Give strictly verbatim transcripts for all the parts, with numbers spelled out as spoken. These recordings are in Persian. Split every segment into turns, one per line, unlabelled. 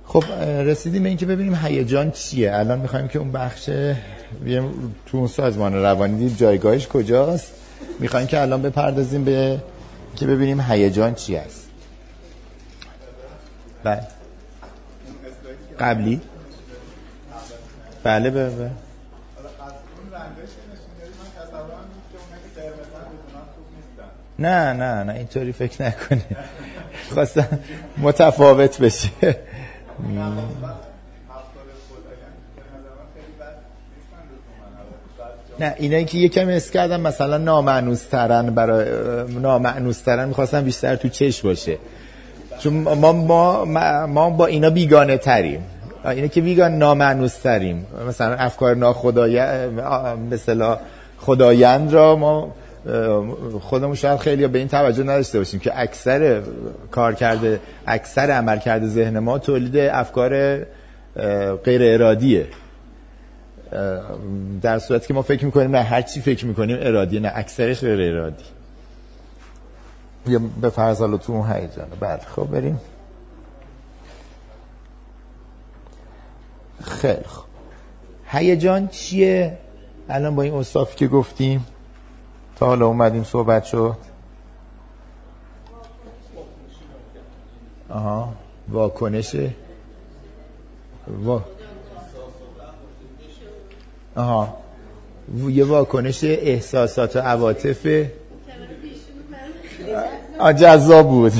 خب رسیدیم به این که ببینیم هیجان چیه. الان میخوایم که اون بخش بیایم تو اون سازمان روانی جایگاهش کجاست. میخوایم که الان بپردازیم به که ببینیم هیجان چی است. بله قبلی بله بله نه نه نه اینطوری فکر نکنی. خواستم متفاوت بشه. نه اینایی که یکم اس کردم مثلا نامعنوسترن، برای نامعنوسترن میخواستم بیشتر تو چش باشه، چون ما ما ما با اینا بیگانه تریم. اینا که بیگانه نامعنوستریم، مثلا افکار ناخدایند مثلا خدایند را ما خودمون شاید خیلی به این توجه نداشته باشیم که اکثر کار کرده اکثر عمل کرده ذهن ما تولید افکار غیر ارادیه، در صورتی که ما فکر میکنیم نه هر چی فکر میکنیم ارادیه، نه اکثرش غیر ارادی. یا به فرض حالا تو اون هیجانه. بله خب بریم. خیلی خب هیجان چیه؟ الان با این اوصافی که گفتیم تا حالا اومدیم صحبت شد. آها واکنشه وا... آها یه واکنش احساسات و عواطف جذاب بود.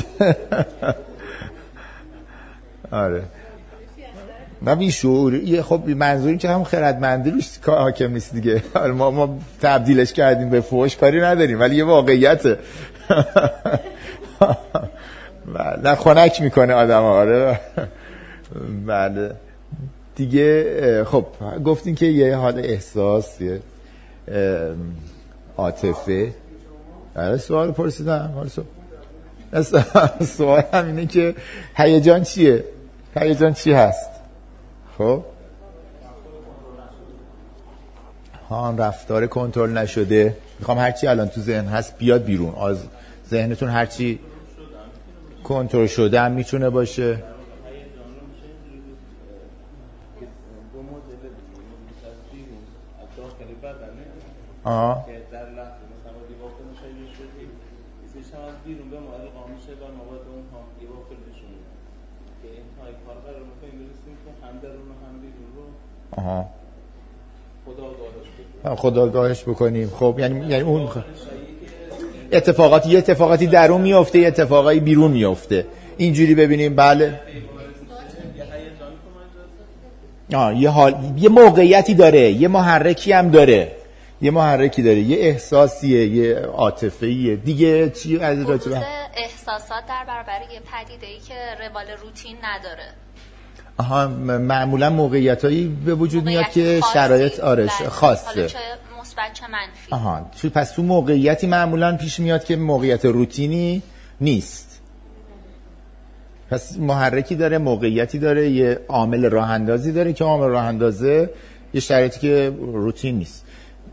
آره نه بیشعور. خب منظوری که هم خردمندی روش حاکم نیست دیگه. ما ما تبدیلش کردیم به فحش، کاری نداریم، ولی یه واقعیته. نه خنک میکنه آدم. آره بله دیگه. خب گفتین که یه حال احساس، یه عاطفه. آره سوال پرسیدم. حالا سوال هم اینه که هیجان چیه؟ هیجان چی هست؟ خب ها رفتار کنترل نشده. میخوام هرچی الان تو ذهن هست بیاد بیرون از ذهنتون. هرچی کنترل شده هم میتونه باشه. آه آها خداگاهش بکنیم. خب یعنی یعنی اون اتفاقاتی یه اتفاقاتی درون میفته، یه اتفاقایی بیرون میفته، اینجوری ببینیم. بله آه یه حال یه موقعیتی داره، یه محرکی هم داره، یه محرکی داره، یه احساسیه، یه عاطفه‌ایه دیگه. چی از راجع
احساسات در برابر یه پدیده‌ای که روال روتین نداره.
آها معمولا موقعیتایی به وجود میاد که شرایط آرش خاصه،
حالا چه مثبت چه منفی.
آها تو پس تو موقعیتی معمولا پیش میاد که موقعیت روتینی نیست. پس محرکی داره، موقعیتی داره، یه عامل راه اندازی داره که عامل راه اندازه یه شرایطی که روتین نیست.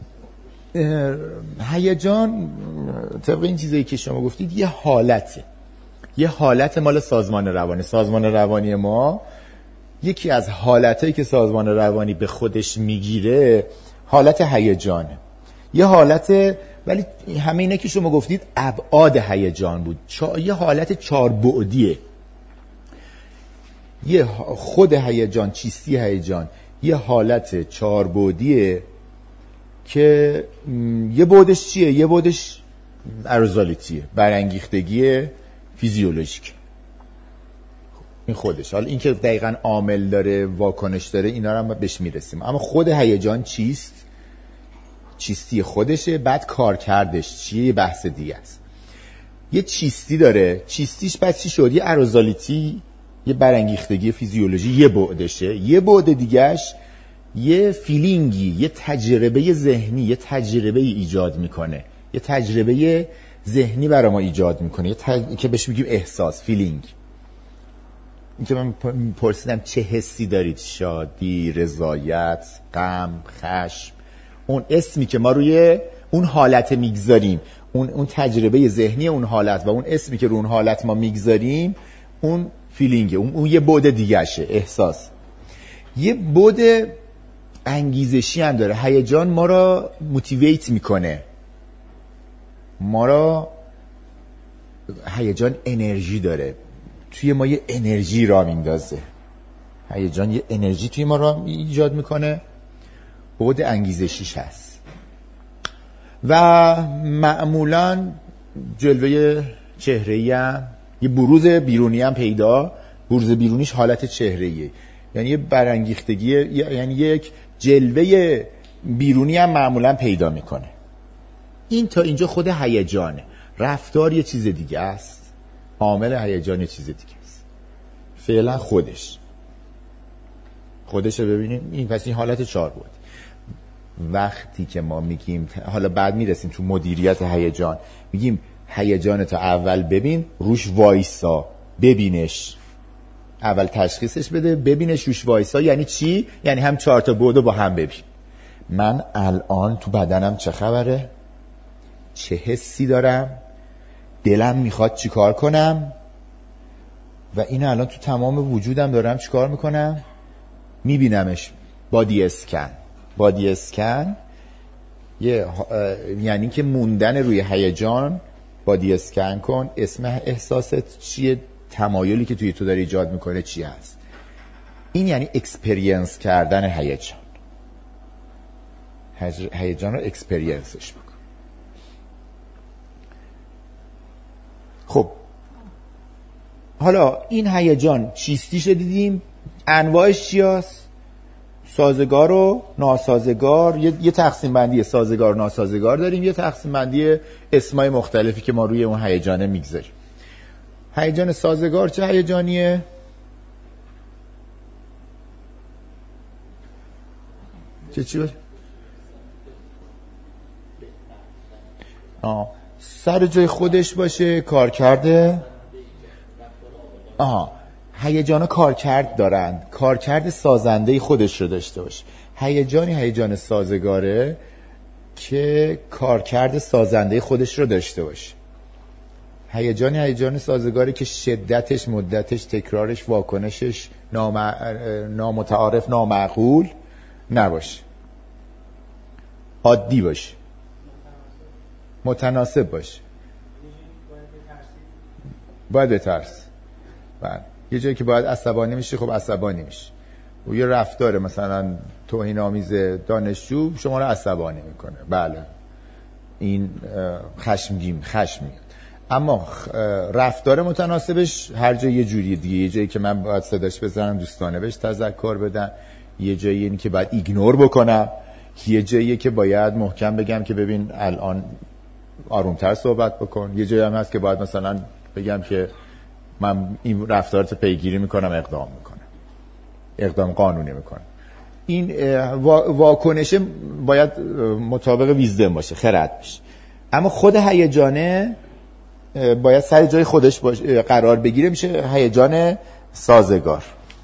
هیجان طبق این چیزایی که شما گفتید یه حالته، یه حالت مال سازمان روانی. سازمان روانی ما یکی از حالتایی که سازمان روانی به خودش میگیره حالت هیجانه. یه حالت، ولی همه اینا که شما گفتید ابعاد هیجان بود. چا... یه حالت چهار بعدیه. یه خود هیجان، چیستی هیجان یه حالت چهار بعدیه که یه بعدش چیه؟ یه بعدش ارزالیتیه، برانگیختگی فیزیولوژیک. این خودش. حالا این که دقیقاً عامل داره، واکنش داره، اینا رو هم بهش میرسیم. اما خود هیجان چیست؟ چیستی خودشه. بعد کار کردش چیه؟ یه بحث دیگه است. یه چیستی داره. چیستیش پس چی شد؟ یه ارزالیتی، یه برانگیختگی فیزیولوژی، یه بعدشه. یه بعد دیگهش یه فیلینگی، یه تجربه ذهنی، یه تجربه ایجاد میکنه. یه تجربه ذهنی برای ما ایجاد میکنه، یه تج... که بهش میگیم احساس، فیلینگ. این که من پرسیدم چه حسی دارید؟ شادی، رضایت، غم، خشم. اون اسمی که ما روی اون حالت میگذاریم، اون اون تجربه ذهنی اون حالت و اون اسمی که رو اون حالت ما میگذاریم، اون فیلینگ، اون, اون یه بعد دیگه‌شه، احساس. یه بعد انگیزشی هم داره. هیجان ما را موتیویت میکنه، ما را هیجان انرژی داره، توی ما یه انرژی را میندازه. هیجان یه انرژی توی ما را ایجاد میکنه، بعد انگیزشیش هست و معمولا جلوه چهره‌ای هم یه بروز بیرونی هم پیدا، بروز بیرونیش حالت چهره‌ایه، یعنی یه برانگیختگی، یعنی یک جلوه بیرونی هم معمولا پیدا میکنه. این تا اینجا خود هیجانه. رفتار یه چیز دیگه است، عامل هیجان یه چیز دیگه است. فعلا خودش خودش رو ببینیم. این پس این حالت چهار بود. وقتی که ما میگیم، حالا بعد میرسیم تو مدیریت هیجان، میگیم هیجانت اول ببین، روش وایسا، ببینش، اول تشخیصش بده، ببینش، روش وایسا. یعنی چی؟ یعنی هم چهار تا بعدو با هم ببین. من الان تو بدنم چه خبره؟ چه حسی دارم؟ دلم میخواد چی کار کنم؟ و این الان تو تمام وجودم دارم چی کار میکنم؟ میبینمش. بادی اسکن. بادی اسکن یه یعنی که موندن روی هیجان. بادی اسکن کن، اسم احساست چیه، تمایلی که توی تو داره ایجاد میکنه چی هست. این یعنی اکسپریانس کردن هیجان. هیجان رو اکسپریانسش بکن. خب حالا این هیجان چیستیش دیدیم، انواعش چی هست؟ سازگار و ناسازگار. یه, یه تقسیم بندی سازگار و ناسازگار داریم، یه تقسیم بندی اسمای مختلفی که ما روی اون هیجانه میگذاریم. هیجان سازگار چه هیجانیه؟ چه چی باشه؟ آه. سر جای خودش باشه، کار کرده. آها، هیجانا کارکرد دارن، کارکرد سازنده خودش رو داشته باشه. هیجانی هیجان سازگاره که کارکرد سازنده خودش رو داشته باشه. هیجانی هیجان سازگاره که شدتش، مدتش، تکرارش، واکنشش نام... نامتعارف، نامعقول نباشه، عادی باشه، متناسب باشه. باید بترس. بله. یه جایی که باید عصبانی میشه، خب عصبانی میشه. و یه رفتار مثلا توهین آمیز دانشجو شما رو عصبانی میکنه. بله، این خشمگین، خشم میاد. اما رفتار متناسبش هر جایی یه جوری دیگه. یه جایی که من باید صداش بزنم، دوستانه بهش تذکر بدم. یه جایی اینی که باید ایگنور بکنم. یه جایی که باید محکم بگم که ببین الان آرومتر صحبت بکن. یه جایی هم هست که باید مثلا بگم که من این رفتارت پیگیری میکنم، اقدام میکنم، اقدام قانونی میکنم. این واکنش باید مطابق ویزدم باشه، خرد باشه. اما خود هیجانه باید سر جای خودش باشه، قرار بگیره، میشه هیجان سازگار.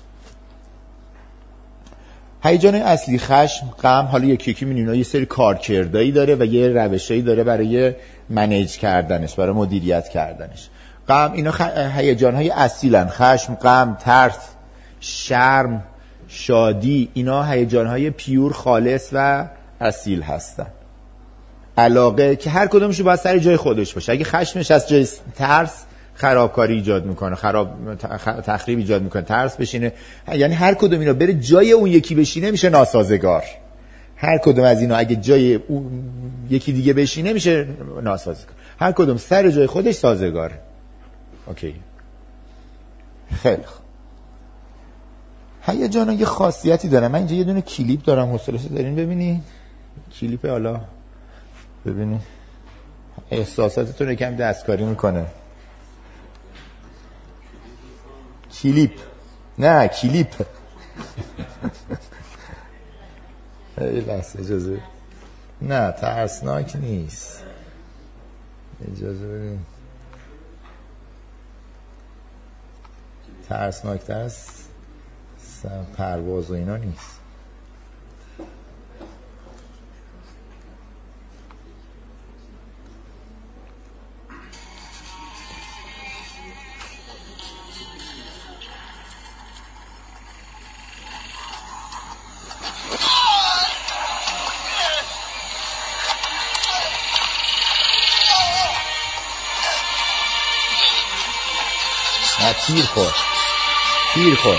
هیجان اصلی خشم، غم، حالا یکی یکی می‌بینید یه سری کارکردایی داره و یه روشایی داره برای منیج کردنش، برای مدیریت کردنش. غم، اینا هیجان‌های اصیلن. خشم، غم، ترس، شرم، شادی، اینا هیجان‌های پیور، خالص و اصیل هستن. علاقه که هر کدومش باید سر جای خودش باشه. اگه خشمش از جای ترس خرابکاری ایجاد میکنه، خراب تخریب ایجاد میکنه، ترس بشینه، یعنی هر کدوم اینا بره جای اون یکی بشینه میشه ناسازگار. هر کدوم از اینا اگه جای اون یکی دیگه بشینه میشه ناسازگار. هر کدوم سر جای خودش سازگاره. اوکی، خیلی خوب. هیجانا یه خاصیتی داره. من اینجا یه دونه کلیپ دارم، حوصله‌اش دارین ببینی؟ کلیپ، حالا ببینی احساساتتون رو کم دستکاری میکنه. کلیپ، نه کلیپ. ای لحظه اجازه، نه ترسناک نیست، اجازه بدین. ترسناک تر از پرواز و اینا نیست. نه تیر خور تیر خور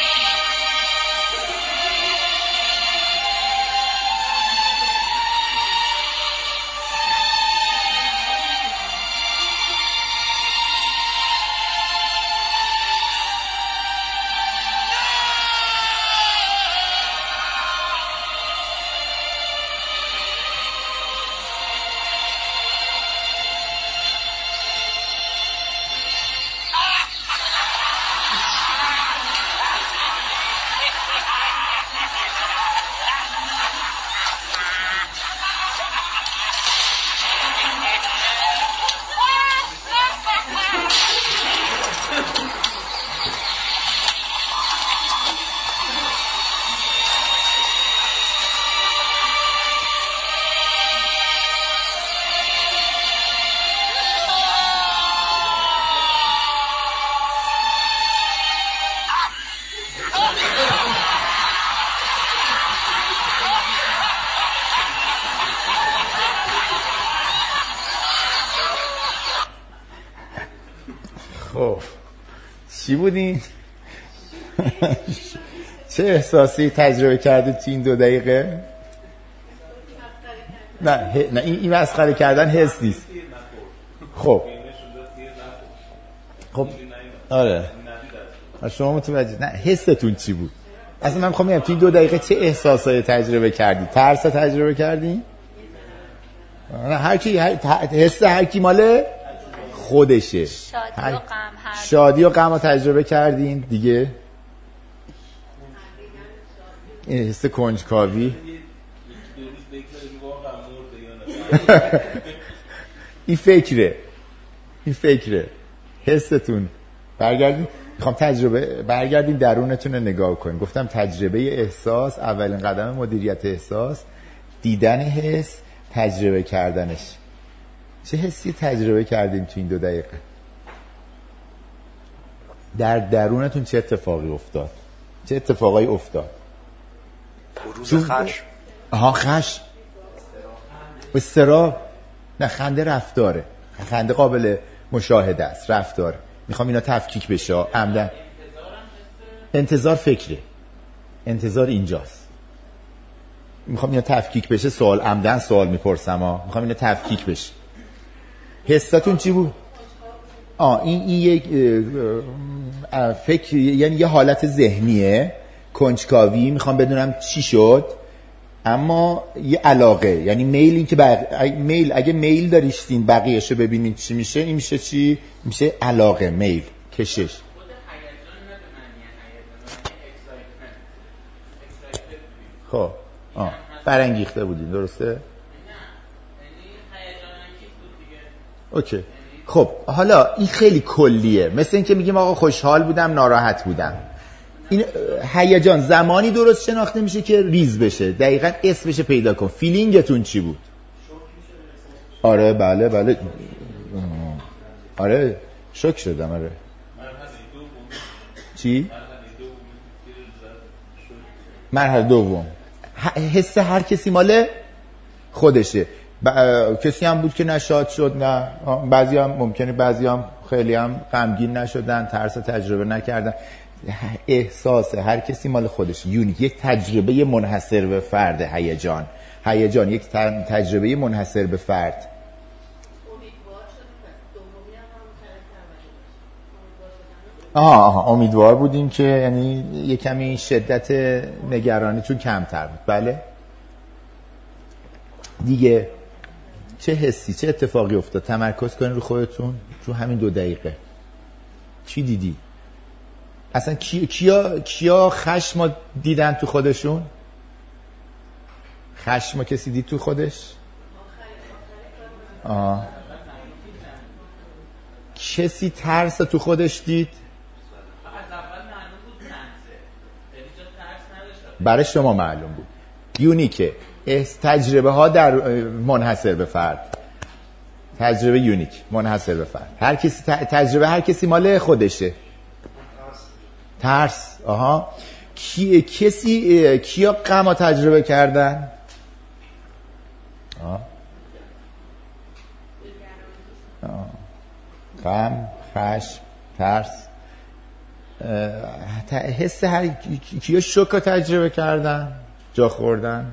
خب چی بودین؟ چه احساسی تجربه کردید تو این دو دقیقه؟ نه ه... نه این مسخره کردن حس نیست. خب خب آره شما متوجه نه حستون چی بود؟ اصلا من میخوام ببینم تو این دو دقیقه چه احساسایی تجربه کردید؟ ترس تجربه کردین؟ هر کی هر... حس هر کی ماله خودشه.
شادی
هر...
و غم هر
شادی و غم رو تجربه کردین دیگه. این حس کنجکاوی این فکره این فکره حستون برگردین. میخوام تجربه برگردین درونتون رو نگاه کنین. گفتم تجربه احساس اولین قدم مدیریت احساس دیدن حس تجربه کردنش. چه حسی تجربه کردین تو این دو دقیقه؟ در درونتون چه اتفاقی افتاد؟ چه اتفاقایی افتاد؟
بروز خشم.
آها خشم استرا نه خنده رفتاره. خنده قابل مشاهده است رفتاره. میخوام اینا تفکیک بشه عمدن. انتظار فکره انتظار اینجاست. میخوام اینا تفکیک بشه سوال عمدن سوال میپرسم ها. میخوام اینا تفکیک بشه. حستون چی بود؟ آه این این یک فکر یعنی یه حالت ذهنیه کنجکاوی میخوام بدونم چی شد اما یه علاقه یعنی میل این که بق... میل اگه میل دارین بقیه‌شو ببینین چی میشه این میشه چی میشه علاقه میل کشش. خب آه برانگیخته بودین درسته؟ اوکی خب حالا این خیلی کلیه مثل این که میگیم آقا خوشحال بودم ناراحت بودم. این هیجان زمانی درست شناخته میشه که ریز بشه دقیقاً اسمش پیدا کن. فیلینگتون چی بود؟ آره بله بله آره شوک شدم. آره چی؟ مرحله دوم حس هر کسی ماله خودشه. ب... کسی هم بود که نشاد شد نه بعضی هم ممکنه بعضی هم خیلی هم غمگین نشدن ترس تجربه نکردن. احساس هر کسی مال خودش یونیک یک تجربه منحصر به فرد. هیجان هیجان یک تجربه منحصر به فرد. آها آها امیدوار بودیم که یعنی یه کمی شدت نگرانیتون کمتر بود. بله دیگه چه حسی چه اتفاقی افتاد؟ تمرکز کنین رو خودتون رو همین دو دقیقه. چی دیدی؟ اصلا کی... کیا کیا خشم دیدن تو خودشون؟ خشم کسی دید تو خودش؟ آه. کسی ترس تو خودش دید؟ برای شما معلوم بود یونیکه. تجربه ها در منحصر به فرد. تجربه یونیک منحصر به فرد. هر کسی تجربه هر کسی مال خودشه. ترس آها کی کسی کیا غم تجربه کردن؟ آه آه غم خشم ترس حس هر کیا شوک رو تجربه کردن، جا خوردن.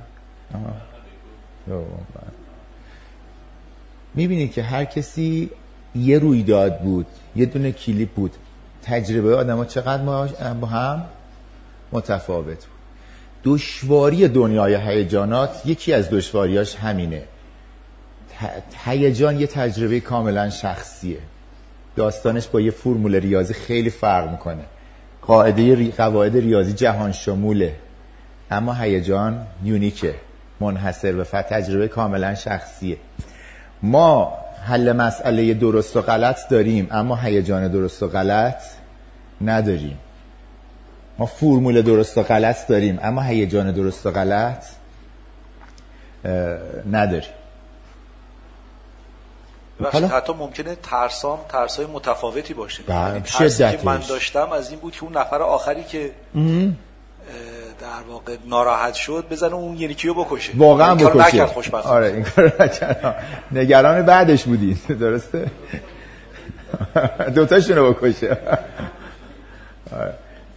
میبینید که هر کسی یه رویداد بود، یه دونه کلیپ بود. تجربه آدم ها چقدر با هم متفاوت بود. دشواری دنیای هیجانات یکی از دشواریاش همینه. هیجان یه تجربه کاملا شخصیه. داستانش با یه فرمول ریاضی خیلی فرق میکنه. قاعده ری... قواعد ریاضی جهان شموله، اما هیجان یونیکه، منحصر به فرد، تجربه کاملا شخصیه. ما حل مسئله درست و غلط داریم، اما هیجان درست و غلط نداریم. ما فرمول درست و غلط داریم، اما هیجان درست و غلط نداریم.
حالا حتی ممکنه ترسام ترسای متفاوتی باشه.
یعنی
ترسی که من داشتم از این بود که اون نفر آخری که در واقع ناراحت شد بزنه اون یعنی کیو بکشه.
واقعا بکشه.
نکرد خوشبختانه.
آره این کارو نکرد. نگران بعدش بودین، درسته؟ دوتاشونو بکشه. آره.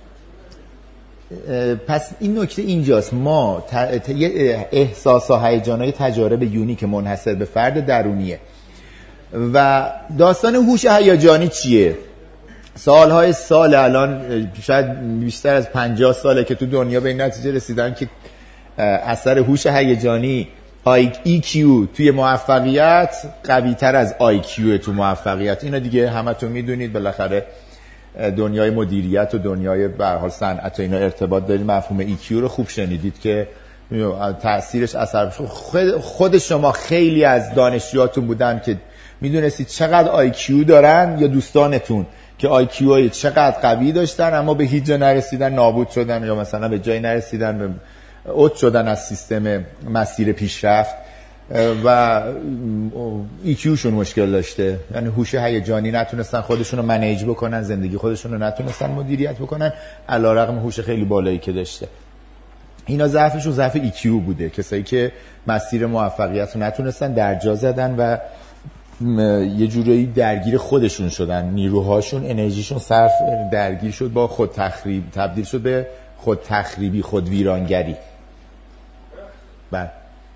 پس این نکته اینجاست، ما ت... احساس و هیجان‌های تجارب یونیک منحصر به فرد درونیه. و داستان هوش هیجانی چیه؟ سالهای سال، الان شاید بیشتر از پنجاه ساله که تو دنیا به این نتیجه رسیدن که اثر هوش هیجانی ای کیو توی موفقیت قوی تر از آی کیو تو موفقیت. اینا دیگه همتون میدونید، بالاخره دنیای مدیریت و دنیای به هر حال صنعت و اینا ارتباط دارید. مفهوم ای کیو رو خوب شنیدید که تأثیرش اثر خود شما خیلی از دانشجوهاتون بودن که میدونستید چقدر آی کیو دارن، یا دوستانتون که آی کیو های چقدر قوی داشتن اما به هیچ جا نرسیدن، نابود شدن، یا مثلا به جایی نرسیدن، به اوت شدن از سیستم مسیر پیشرفت و ای کیو شون مشکل داشته. یعنی هوش هیجانی نتونستن خودشون رو منیج بکنن، زندگی خودشون رو نتونستن مدیریت بکنن علیرغم هوش خیلی بالایی که داشته. اینا ضعفشون ضعف ای کیو بوده. کسایی که مسیر موفقیت رو نتونستن درجا زدن و یه جورایی درگیر خودشون شدن، نیروهاشون، انرژیشون صرف درگیر شد با خود تخریب، تبدیل شد به خود تخریبی، خود ویرانگری. بله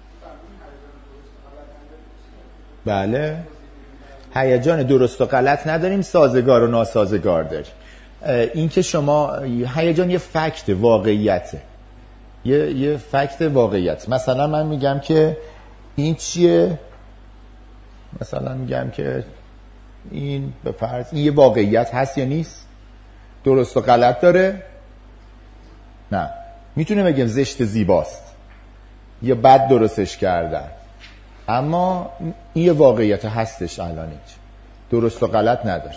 بله هیجان درست و غلط نداریم، سازگار و ناسازگار داریم. این که شما هیجان یه فکت واقعیته، یه یه فکت واقعیت. مثلا من میگم که این چیه، مثلا میگم که این به فرض این یه واقعیت هست یا نیست، درست و غلط داره. نه، میتونه بگم زشت زیباست یا بد درستش کردن، اما این یه واقعیت هستش، الان اینجا درست و غلط نداره.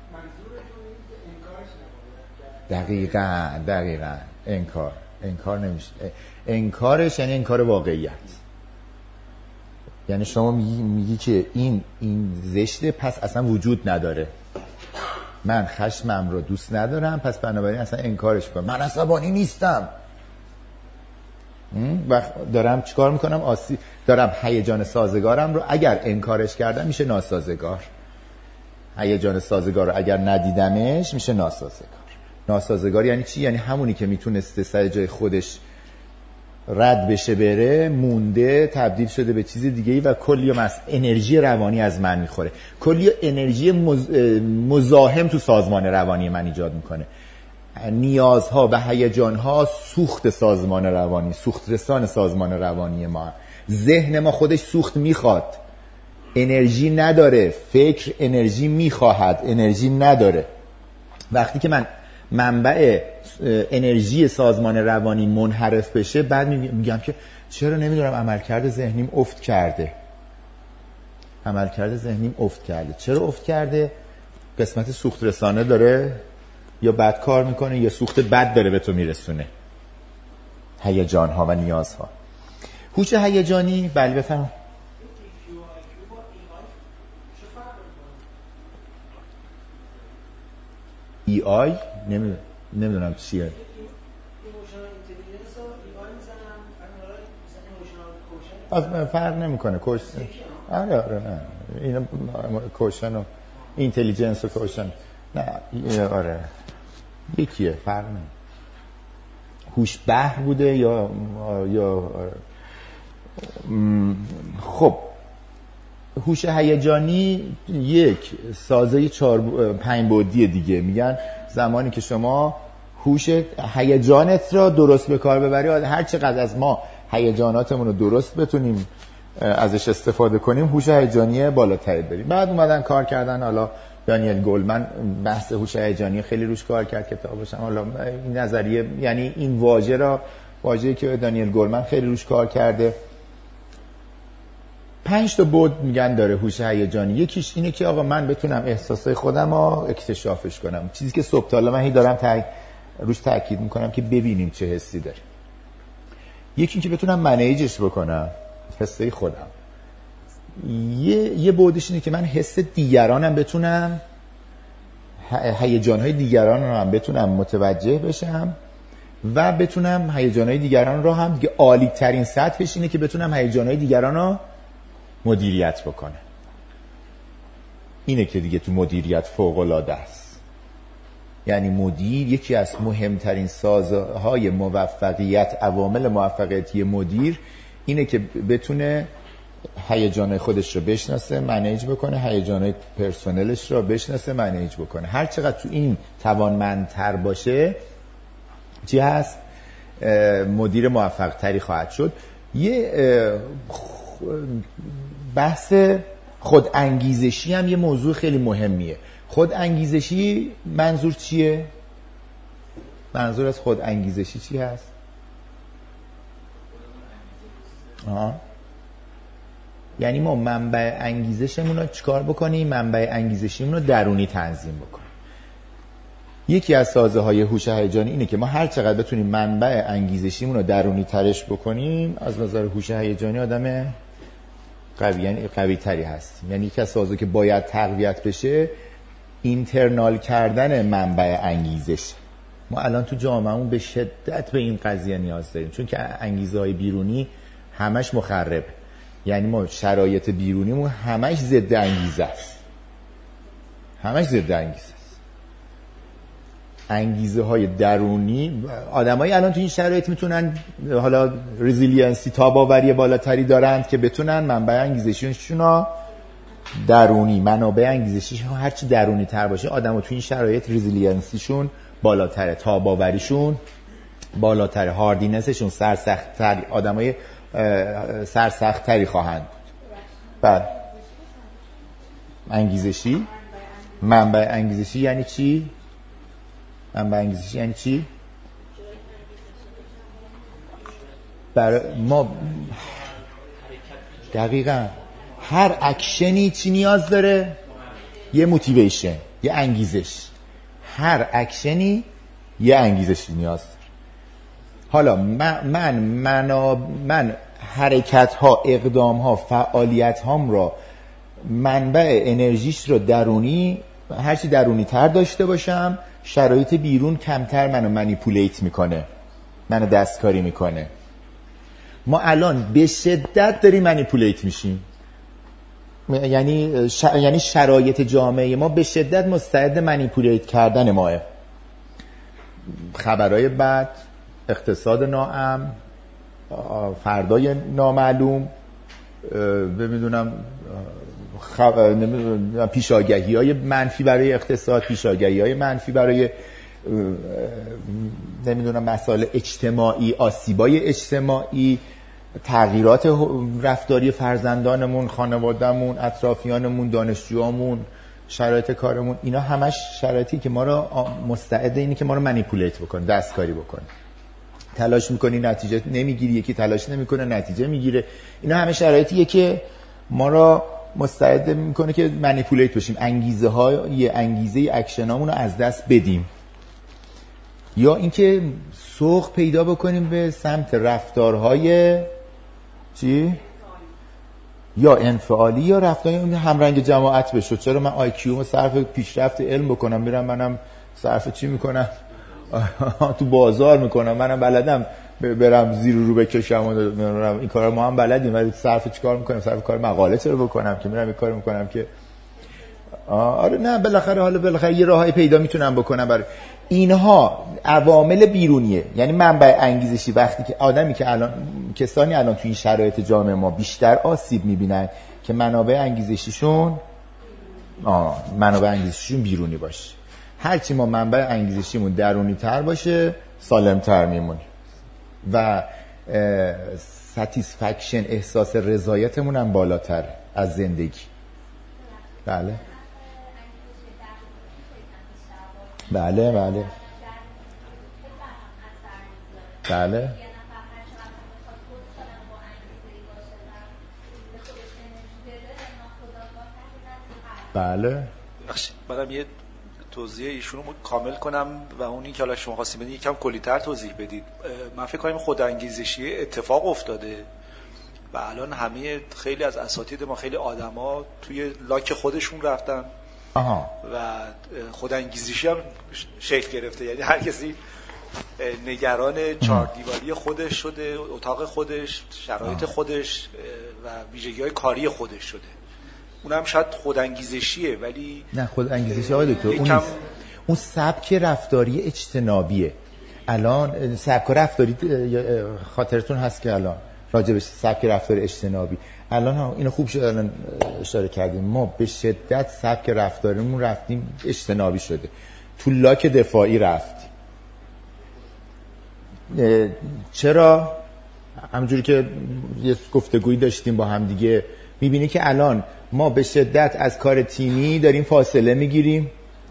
دقیقاً دقیقاً انکار انکار نمیشه. انکارش یعنی انکار واقعیت. یعنی شما میگی, میگی که این این زشته، پس اصلا وجود نداره. من خشمم رو دوست ندارم، پس بنابراین اصلا انکارش کنم. من عصبانی نیستم و دارم چیکار میکنم؟ آسی دارم هیجان سازگارم رو اگر انکارش کردم میشه ناسازگار. هیجان سازگار رو اگر ندیدمش میشه ناسازگار. ناسازگار یعنی چی؟ یعنی همونی که میتونسته سر جای خودش رد بشه بره، مونده، تبدیل شده به چیز دیگه‌ای و کلی مس انرژی روانی از من میخوره. کلی انرژی مز... مزاحم تو سازمان روانی من ایجاد میکنه. نیازها و هیجانها سوخت سازمان روانی، سوخت رسان سازمان روانی ما. ذهن ما خودش سوخت میخواد، انرژی نداره. فکر انرژی میخواهد، انرژی نداره. وقتی که من منبع انرژی سازمان روانی منحرف بشه، بعد میگم که چرا نمیدونم عملکرد ذهنیم افت کرده. عملکرد ذهنیم افت کرده. چرا افت کرده؟ قسمت سوخت رسانه داره یا بد کار میکنه یا سوخت بد داره به تو میرسونه. هیجان ها و نیازها. هوش هیجانی، بله بفهم. ای آی نمیدونم نمیدونم چیه. از فرق نمیکنه. کوشن آره آره نه اینا کوشن و اینتلیجنس و کوشن نه آره یکیه، فرق نمیکنه. هوش بحر بوده یا یا خب هوش هیجانی یک سازه چهار پنج بعدی دیگه. میگن زمانی که شما هوش هیجانت را درست به کار ببری، هر چقدر از ما هیجاناتمون رو درست بتونیم ازش استفاده کنیم، هوش هیجانی بالاتری داریم. بعد اومدن کار کردن، حالا دانیل گولمن بحث هوش هیجانی خیلی روش کار کرد، کتابش هم حالا این نظریه، یعنی این واژه را واژه‌ای که دانیل گولمن خیلی روش کار کرده. پنج تا بعد میگن داره هوش هیجانی. یکیش اینه که آقا من بتونم احساسای خودم رو اکتشافش کنم، چیزی که صبح تا حالا من هی دارم تا... روش تاکید میکنم که ببینیم چه حسی داره. یکی این که بتونم منیجش بکنم حسای خودم. یه یه بعدش اینه که من حس دیگرانم بتونم، هیجانهای دیگران رو هم بتونم متوجه بشم و بتونم هیجانهای دیگران رو هم، دیگه عالی ترین سطحش اینه که بتونم هیجانهای دیگران رو مدیریت بکنه. اینه که دیگه تو مدیریت فوق العاده است. یعنی مدیر یکی از مهمترین سازهای موفقیت، عوامل موفقیتی مدیر اینه که بتونه هیجان خودش رو بشناسه، منیج بکنه، هیجان پرسنلش رو بشناسه، منیج بکنه. هر چقدر تو این توانمندتر باشه چی هست؟ مدیر موفق تری خواهد شد. یه بحث خود انگیزشی هم یه موضوع خیلی مهمیه. خود انگیزشی منظور چیه؟ منظور از خود انگیزشی چی هست؟ آه. یعنی ما منبع انگیزشمون رو چیکار بکنیم؟ منبع انگیزشیمون رو درونی تنظیم بکنیم. یکی از سازه های هوش هیجانی اینه که ما هر چقدر بتونیم منبع انگیزشیمون رو درونی ترش بکنیم، از نظر هوش هیجانی آدم قوی، یعنی قوی تری هستیم. یعنی یکی از سازه که باید تقویت بشه اینترنال کردن منبع انگیزش. ما الان تو جامعهمون به شدت به این قضیه نیاز داریم، چون که انگیزه های بیرونی همش مخرب. یعنی ما شرایط بیرونیمون همش ضد انگیزه است، همش ضد انگیزه است. انگیزه های درونی، آدمایی الان تو این شرایط میتونن حالا رزیلینسی، تاباوری بالاتری دارند که بتونن منبع انگیزشیشون رو درونی، منابع انگیزشیشون هرچی درونی تر باشه، آدم‌ها تو این شرایط رزیلینسیشون بالاتره، تاباوریشون بالاتره، هاردینسشون سرسخت‌تر، آدمای سرسخت‌تری خواهند بود. بعد انگیزشی، منبع انگیزشی یعنی چی؟ منبع انگیزشی یعنی چی؟ برای ما دقیقاً هر اکشنی چی نیاز داره؟ یه موتیویشن، یه انگیزش. هر اکشنی یه انگیزش نیاز داره. حالا من من من, من حرکت ها، اقدام ها، فعالیت هام را، منبع انرژیش رو درونی، هرچی درونی تر داشته باشم، شرایط بیرون کمتر منو منیپولیت میکنه، منو دستکاری میکنه. ما الان به شدت داریم منیپولیت میشیم. یعنی ش... یعنی شرایط جامعه ما به شدت مستعد منیپولیت کردن ماه. خبرهای بد، اقتصاد ناامن، فردای نامعلوم، نمیدونم خب... نمیدونم پیشاگهی های منفی برای اقتصاد، پیشاگهی های منفی برای نمیدونم مسائل اجتماعی، آسیبای اجتماعی، تغییرات رفتاری فرزندانمون، خانوادهمون، اطرافیانمون، دانشجوامون، شرایط کارمون، اینا همش شرایطی که ما رو مستعد اینه که ما رو منیپولیت بکنه، دستکاری بکنه. تلاش میکنی نتیجه نمیگیری، یکی تلاش نمیکنه نتیجه میگیره. اینا همه شرایطیه که ما رو مستعد میکنه که منیپولیت بشیم، انگیزه ها، یه انگیزه اکشنامون رو از دست بدیم، یا اینکه سوق پیدا بکنیم به سمت رفتارهای چی؟ یا انفعالی یا رفتارهای همرنگ جماعت بشه. چرا من آی کیو رو صرف پیشرفت علم بکنم، میرم منم صرف چی میکنم؟ تو بازار میکنم، منم بلدم برم زیر رو بکشم و این کارا ما هم بلدیم، ولی صرف چی کار میکنم؟ صرف کار مقاله چرا بکنم که میرم این کار میکنم که آره نه بالاخره حالا بالاخره یه راهی پیدا میتونم بکنم برای اینها عوامل بیرونیه. یعنی منبع انگیزشی وقتی که آدمی که الان کسانی الان تو این شرایط جامعه ما بیشتر آسیب میبینن که منابع انگیزشیشون آه منابع انگیزشیشون بیرونی باشه. هرچی ما منبع انگیزشیمون درونی تر باشه سالم تر میمونیم و ساتیسفکشن، احساس رضایتمون هم بالاتر از زندگی. بله بله بله بله بله.
منم یه توضیح ایشون رو کامل کنم و اونی که حالا شما خواستید بدید یکم کلی‌تر توضیح بدید. من فکر کنم خودانگیزشی اتفاق افتاده و الان همه خیلی از اساتید ما، خیلی آدما توی لاک خودشون رفتن.
آها.
و خودانگیزشی هم شکل گرفته. یعنی هر کسی نگران چهار دیواری خودش شده، اتاق خودش، شرایط آه. خودش و ویژگی‌های کاری خودش شده. اونم شاید خودانگیزشیه ولی
نه خودانگیزشی آقای دکتر اون نیست. اون سبک رفتاری اجتنابیه. الان سبک رفتاری خاطرتون هست که الان راجع به سبک رفتاری اجتنابی الان هم اینو خوب شد الان اشاره کردیم، ما به شدت سبک رفتاریمون رفتیم اجتنابی شده، تو لاک دفاعی رفتیم. چرا؟ همونجوری که یه گفتگویی داشتیم با هم دیگه، میبینی که الان ما به شدت از کار تیمی داریم فاصله میگیریم.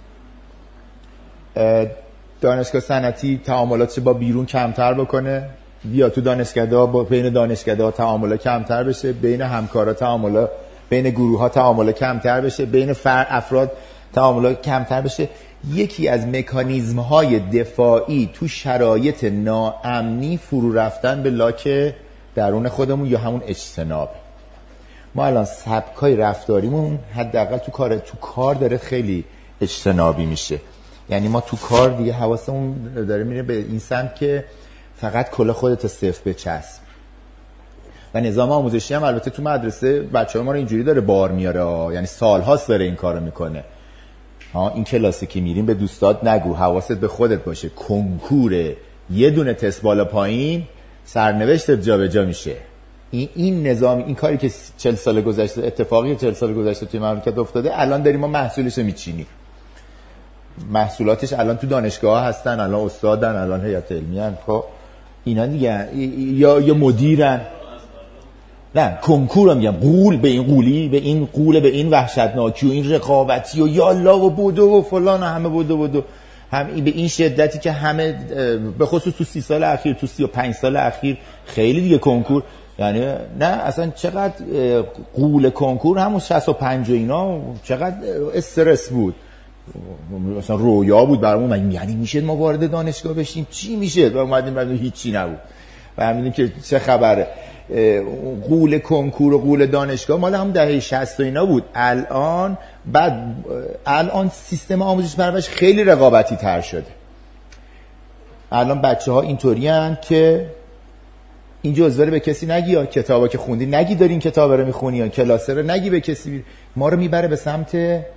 دانشگاه صنعتی تعاملاتش با بیرون کمتر بکنه، یا تو دانشگاه‌ها با بین دانشگاه‌ها تعاملات کمتر بشه، بین همکارا تعاملات، بین گروه‌ها تعاملات کمتر بشه، بین فرد افراد تعاملات کمتر بشه. یکی از مکانیزم‌های دفاعی تو شرایط ناامنی فرو رفتن به لاک درون خودمون یا همون اجتناب. ما الان سبکای رفتاریمون حداقل تو کار تو کار داره خیلی اجتنابی میشه. یعنی ما تو کار دیگه حواسمون داره میره به این سمت که فقط کلا خودت صفر بچسب. و نظام آموزشی هم البته تو مدرسه بچه‌ها ما رو اینجوری داره بار میاره، یعنی سال‌هاست داره این کارو میکنه. ها این کلاسی که میریم به دوستات نگو، حواست به خودت باشه. کنکور یه دونه تست بالا پایین سرنوشتت جابجا میشه. این این نظام، این کاری که چهل سال گذشته، اتفاقی چهل سال گذشته توی مملکت افتاده، الان داریم ما محصولش رو میچینیم. محصولاتش الان تو دانشگاه هستن، الان استادن، الان هیئت علمی ان. خب اینا دیگه یا یا مدیرن. نه کنکور رو میگم، قول به این قولی، به این قول، به این وحشتناکی و این رقابتی و یا الله و بودو و فلان، همه بودو بودو هم به این شدتی که همه به خصوص تو سی سال اخیر، تو سی و پنج سال اخیر خیلی دیگه کنکور، یعنی نه اصلا چقدر قول کنکور همون شصت و پنج و اینا، چقدر استرس بود، مثلا رویا بود برامون. یعنی میشه ما وارد دانشگاه بشیم چی میشه؟ و اومدیم بعد هیچی نبود و همینیم که چه خبره. قول کنکور و قول دانشگاه مال هم دهه شصت و اینا بود. الان بعد الان سیستم آموزش پرورش خیلی رقابتی تر شده. الان بچه ها اینطوری هن که این جزوه رو به کسی نگی، یا کتابا که خوندی نگی داری این کتابا رو میخونی، یا کلاسه رو نگی به کسی. ما رو میبره به سمت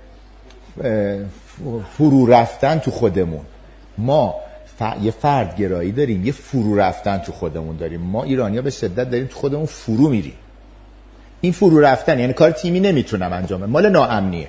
فرو رفتن تو خودمون. ما ف... یه فرد گرایی داریم، یه فرو رفتن تو خودمون داریم. ما ایرانی‌ها به شدت داریم تو خودمون فرو میریم. این فرو رفتن یعنی کار تیمی نمیتونم انجام بدم، مال ناامنیه.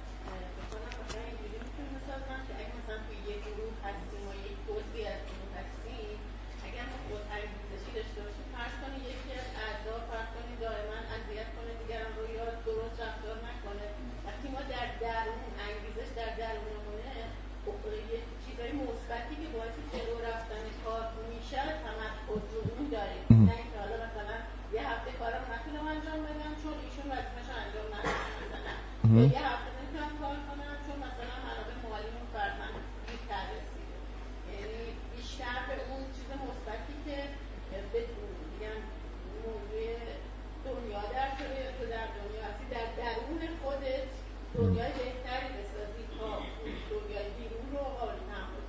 یه هفته نمیتونم کار کنم چون مثلا منابع مالیمون فرزن بیشتر رسیده. یعنی بیشتر به اون چیز مثبتی که میگن موضوع دنیا در شده یا تو در دنیا هستی، در درون خودت دنیای بهتری بسازی تا دنیای بیرون رو قابل تحمل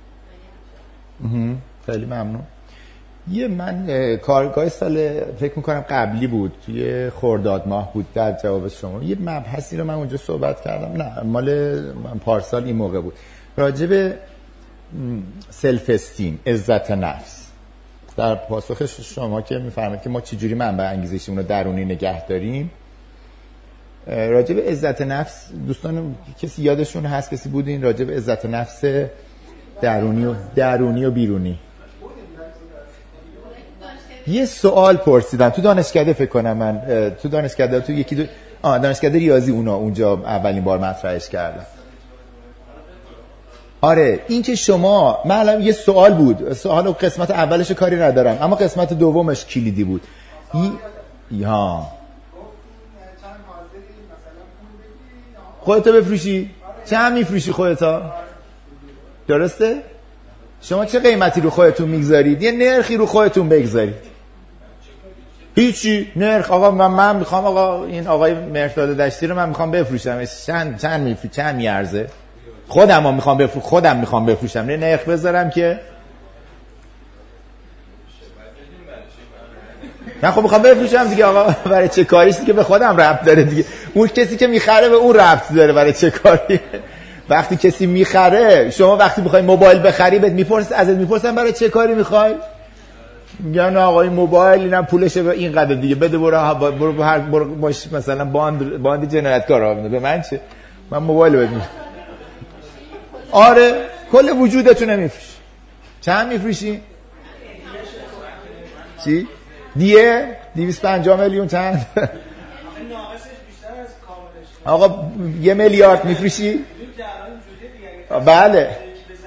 کردن.
خیلی ممنون. یه من کارگاه سال فکر میکنم قبلی بود، توی خرداد ماه بود، در جواب شما یه مبحثی رو من اونجا صحبت کردم، نه مال من پارسال این موقع بود، راجع به سلف استیم، عزت نفس. در پاسخ شما که میفرمایید که ما چجوری منبع انگیزشیمون رو درونی نگه داریم، راجع به عزت نفس دوستان کسی یادشون هست، کسی بودین راجع به عزت نفس درونی و درونی و بیرونی یه سوال پرسیدم تو دانشکده، فکر کنم من تو دانشکده تو یکی دو آ دانشکده ریاضی اونا اونجا اولین بار مطرحش کردم. آره این که شما، من الان یه سوال بود، سوال قسمت اولش کاری ندارم اما قسمت دومش کلیدی بود. ی... ها خودتو بفروشی؟ چند میفروشی خودتا؟ درسته؟ شما چه قیمتی رو خودتون میگذارید؟ یه نرخی رو خودتون بگذارید. هیچی نرخ آقا من, من میخوام آقا این آقای مرداد دشتی رو من میخوام بفروشم، چند چند میفروشم، چند میارزه؟ خودم هم میخوام بفروشم، خودم میخوام بفروشم، نه نرخ بذارم که من خب میخوام بفروشم دیگه آقا، برای چه کاریش دیگه به خودم ربط داره دیگه. اون کسی که میخره به اون ربط داره، برای چه کاری؟ وقتی کسی میخره، شما وقتی میخوای موبایل بخری بهت میپرس، ازت میپرسن برای چه کاری میخوای؟ میگن آقا این موبایل اینم پولشه به این قدر دیگه، بده برو برو هر برو باش مثلا باند باند جنایتکار آ به من چه؟ من موبایل بهت میدم. آره کل وجودتون میفروشی. چند میفروشی؟ چی؟ دیه دویست و پنجاه میلیون چند؟ آقا یه میلیارد میفروشی؟ بله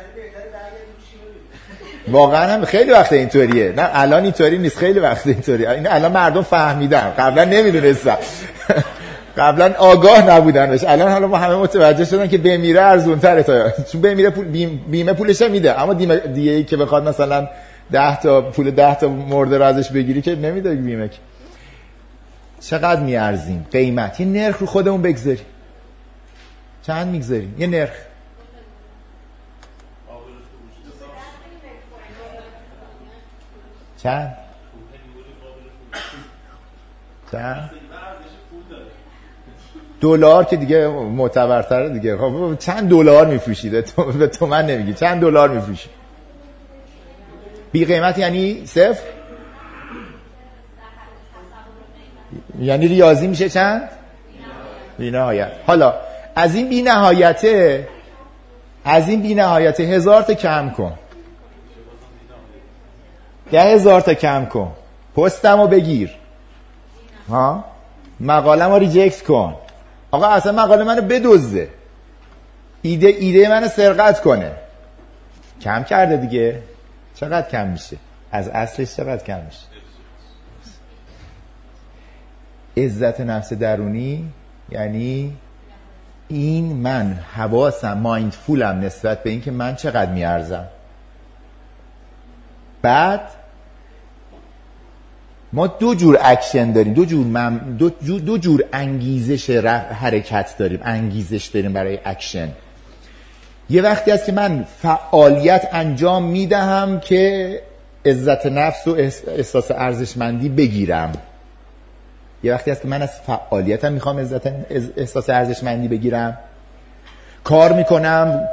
واقعا هم خیلی وقت اینطوریه. نه الان اینطوری نیست، خیلی وقت اینطوریه. این الان مردم فهمیدن، قبلا نمیدونستن، قبلا آگاه نبودنش. الان حالا ما همه متوجه شدن که بمیره ارزان‌تره، تا چون بمیره پول بیمه پولش میده، اما دیگه ای که بخواد مثلا ده تا پول ده تا مرده رو ازش بگیری که نمیده بیمه. چقدر میارزیم؟ قیمت یه نرخ رو خودمون بگذاریم. چند میگذاریم؟ یه نرخ. چند؟ چند؟ دلار که دیگه معتبرتره دیگه. خب چند دلار میفروشید؟ تو به تومن نمیگی، چند دلار میفروشی؟ بی قیمت یعنی صفر؟ یعنی ریاضی میشه چند؟ بی نهایت. حالا از این بی نهایته، از این بی نهایته هزار تا کم کن، ده هزار تا کم کن، پستمو بگیر، ها مقاله‌مو ریجکت کن. آقا اصلا مقاله منو بدزده، ایده ایده منو سرقت کنه. کم کرده دیگه. چقدر کم میشه؟ از اصلش چقدر کم میشه؟ عزت نفس درونی یعنی این من حواسم مایندفولم نسبت به این که من چقدر میارزم. بعد ما دو جور اکشن داریم، دو جور مم... دو, جو... دو جور انگیزش رف... حرکت داریم، انگیزش داریم برای اکشن. یه وقتی هست که من فعالیت انجام میدهم که عزت نفس و احساس ارزشمندی بگیرم. یه وقتی هست که من از فعالیتم میخوام عزت احساس ارزشمندی بگیرم. کار میکنم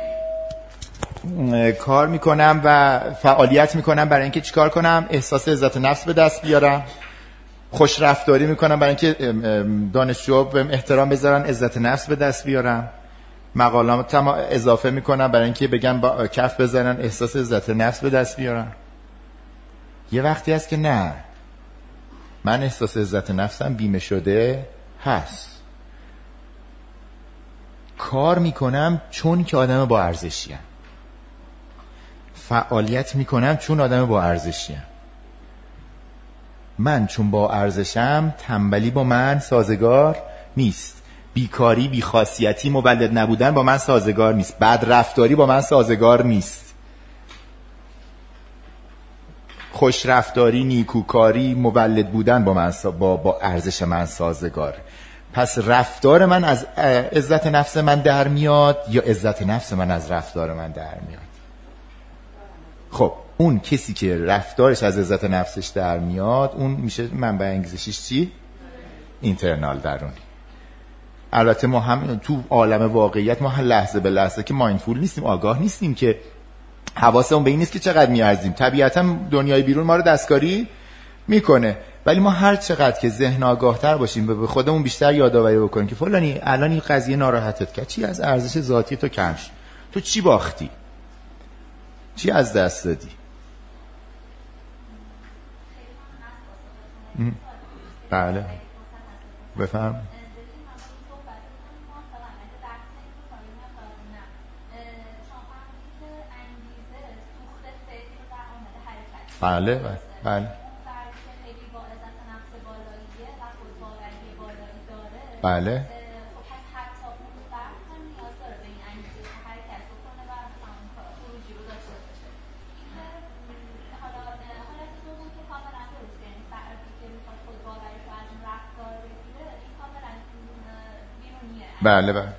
کار میکنم و فعالیت میکنم برای اینکه چیکار کنم؟ احساس عزت نفس به دست بیارم. خوش رفتاری میکنم برای اینکه دانشجوها بهم احترام بذارن، عزت نفس به دست بیارم. مقاله‌مو اضافه میکنم برای اینکه بگم با کف بزنن، احساس عزت نفس به دست بیارم. یه وقتی هست که نه، من احساس عزت نفسم بیمه شده هست، کار میکنم چون که آدم با ارزشیم، فعالیت میکنم چون آدم با ارزشیم. من چون با ارزشم، تنبلی با من سازگار نیست، بیکاری، بیخاصیتی، مولد نبودن با من سازگار نیست، بد رفتاری با من سازگار نیست، خوش رفتاری، نیکوکاری، مولد بودن با من سا... با با ارزش من سازگار. پس رفتار من از عزت نفس من در میاد یا عزت نفس من از رفتار من در میاد؟ خب اون کسی که رفتارش از عزت نفسش در میاد، اون میشه منبع انگیزشیش چی؟ اینترنال، درونی. البته ما هم تو عالم واقعیت ما لحظه به لحظه که مایندفول نیستیم، آگاه نیستیم که حواسمون به این نیست که چقدر میارزیم. طبیعتا دنیای بیرون ما رو دستکاری میکنه، ولی ما هر چقدر که ذهن آگاه‌تر باشیم به خودمون بیشتر یادآوری بکنیم که فلانی الان این قضیه ناراحتت کرد، چی از ارزش ذاتی تو کم شد، تو چی باختی، چی از دست دادی. بله بفهم. بله بله بله بله بله بله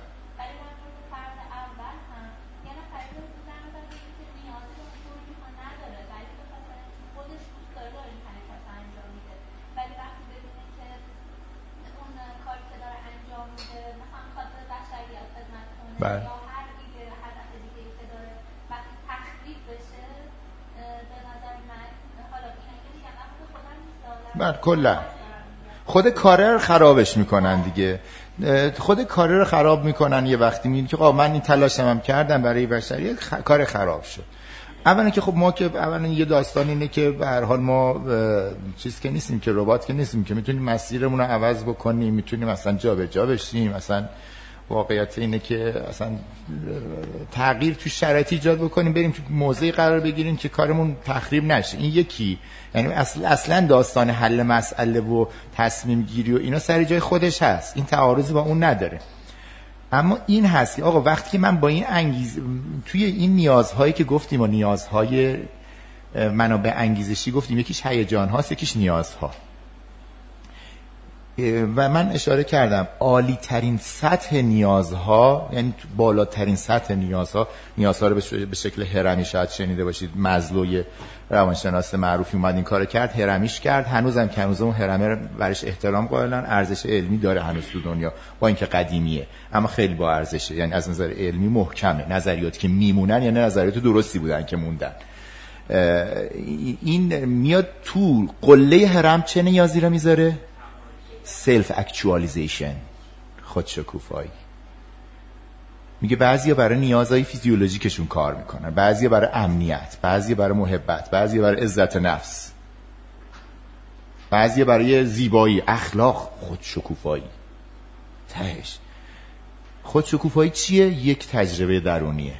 بله بله کلا خود کاره رو خرابش میکنن دیگه، خود کاره رو خراب میکنن. یه وقتی میگن که آقا من این تلاشم هم کردم برای بشریت، خ... کار خراب شد. اولا که خب ما که اولا یه داستان اینه که به هر حال ما چیز که نیستیم، که ربات که نیستیم که میتونیم مسیرمون رو عوض بکنیم، میتونیم مثلا جا به جا بشیم. مثلا واقعیت اینه که اصلا تغییر تو شرایط ایجاد بکنیم، بریم تو موضعی قرار بگیریم که کارمون تخریب نشه. این یکی، یعنی اصل اصلا داستان حل مسئله و تصمیم گیری و اینا سر جای خودش هست، این تعارضی با اون نداره. اما این هست که آقا وقتی که من با این انگیز توی این نیازهایی که گفتیم و نیازهای منابع انگیزشی گفتیم، یکیش هیجان هاست، یکیش نیازها، و من اشاره کردم عالی ترین سطح نیازها، یعنی بالاترین سطح نیازها، نیازها رو به شکل هرمی شاید شنیده باشید، مزلوی روانشناس معروفی اومد این کار کرد، هرمیش کرد. هنوزم که هنوز اون هرمه برش احترام قائلن، ارزش علمی داره هنوز تو دنیا، با اینکه قدیمیه اما خیلی با ارزشه، یعنی از نظر علمی محکمه. نظریاتی که میمونن یعنی نظریات درستی بودن که موندن. این میاد تو قله هرم چه نیازی رو میذاره؟ سلف اکچوالیزیشن، خودشکوفایی. میگه بعضیا برای نیازهای فیزیولوژیکشون کار میکنن، بعضیا برای امنیت، بعضیا برای محبت، بعضیا برای عزت نفس، بعضیا برای زیبایی، اخلاق. خودشکوفایی تهش خودشکوفایی چیه؟ یک تجربه درونیه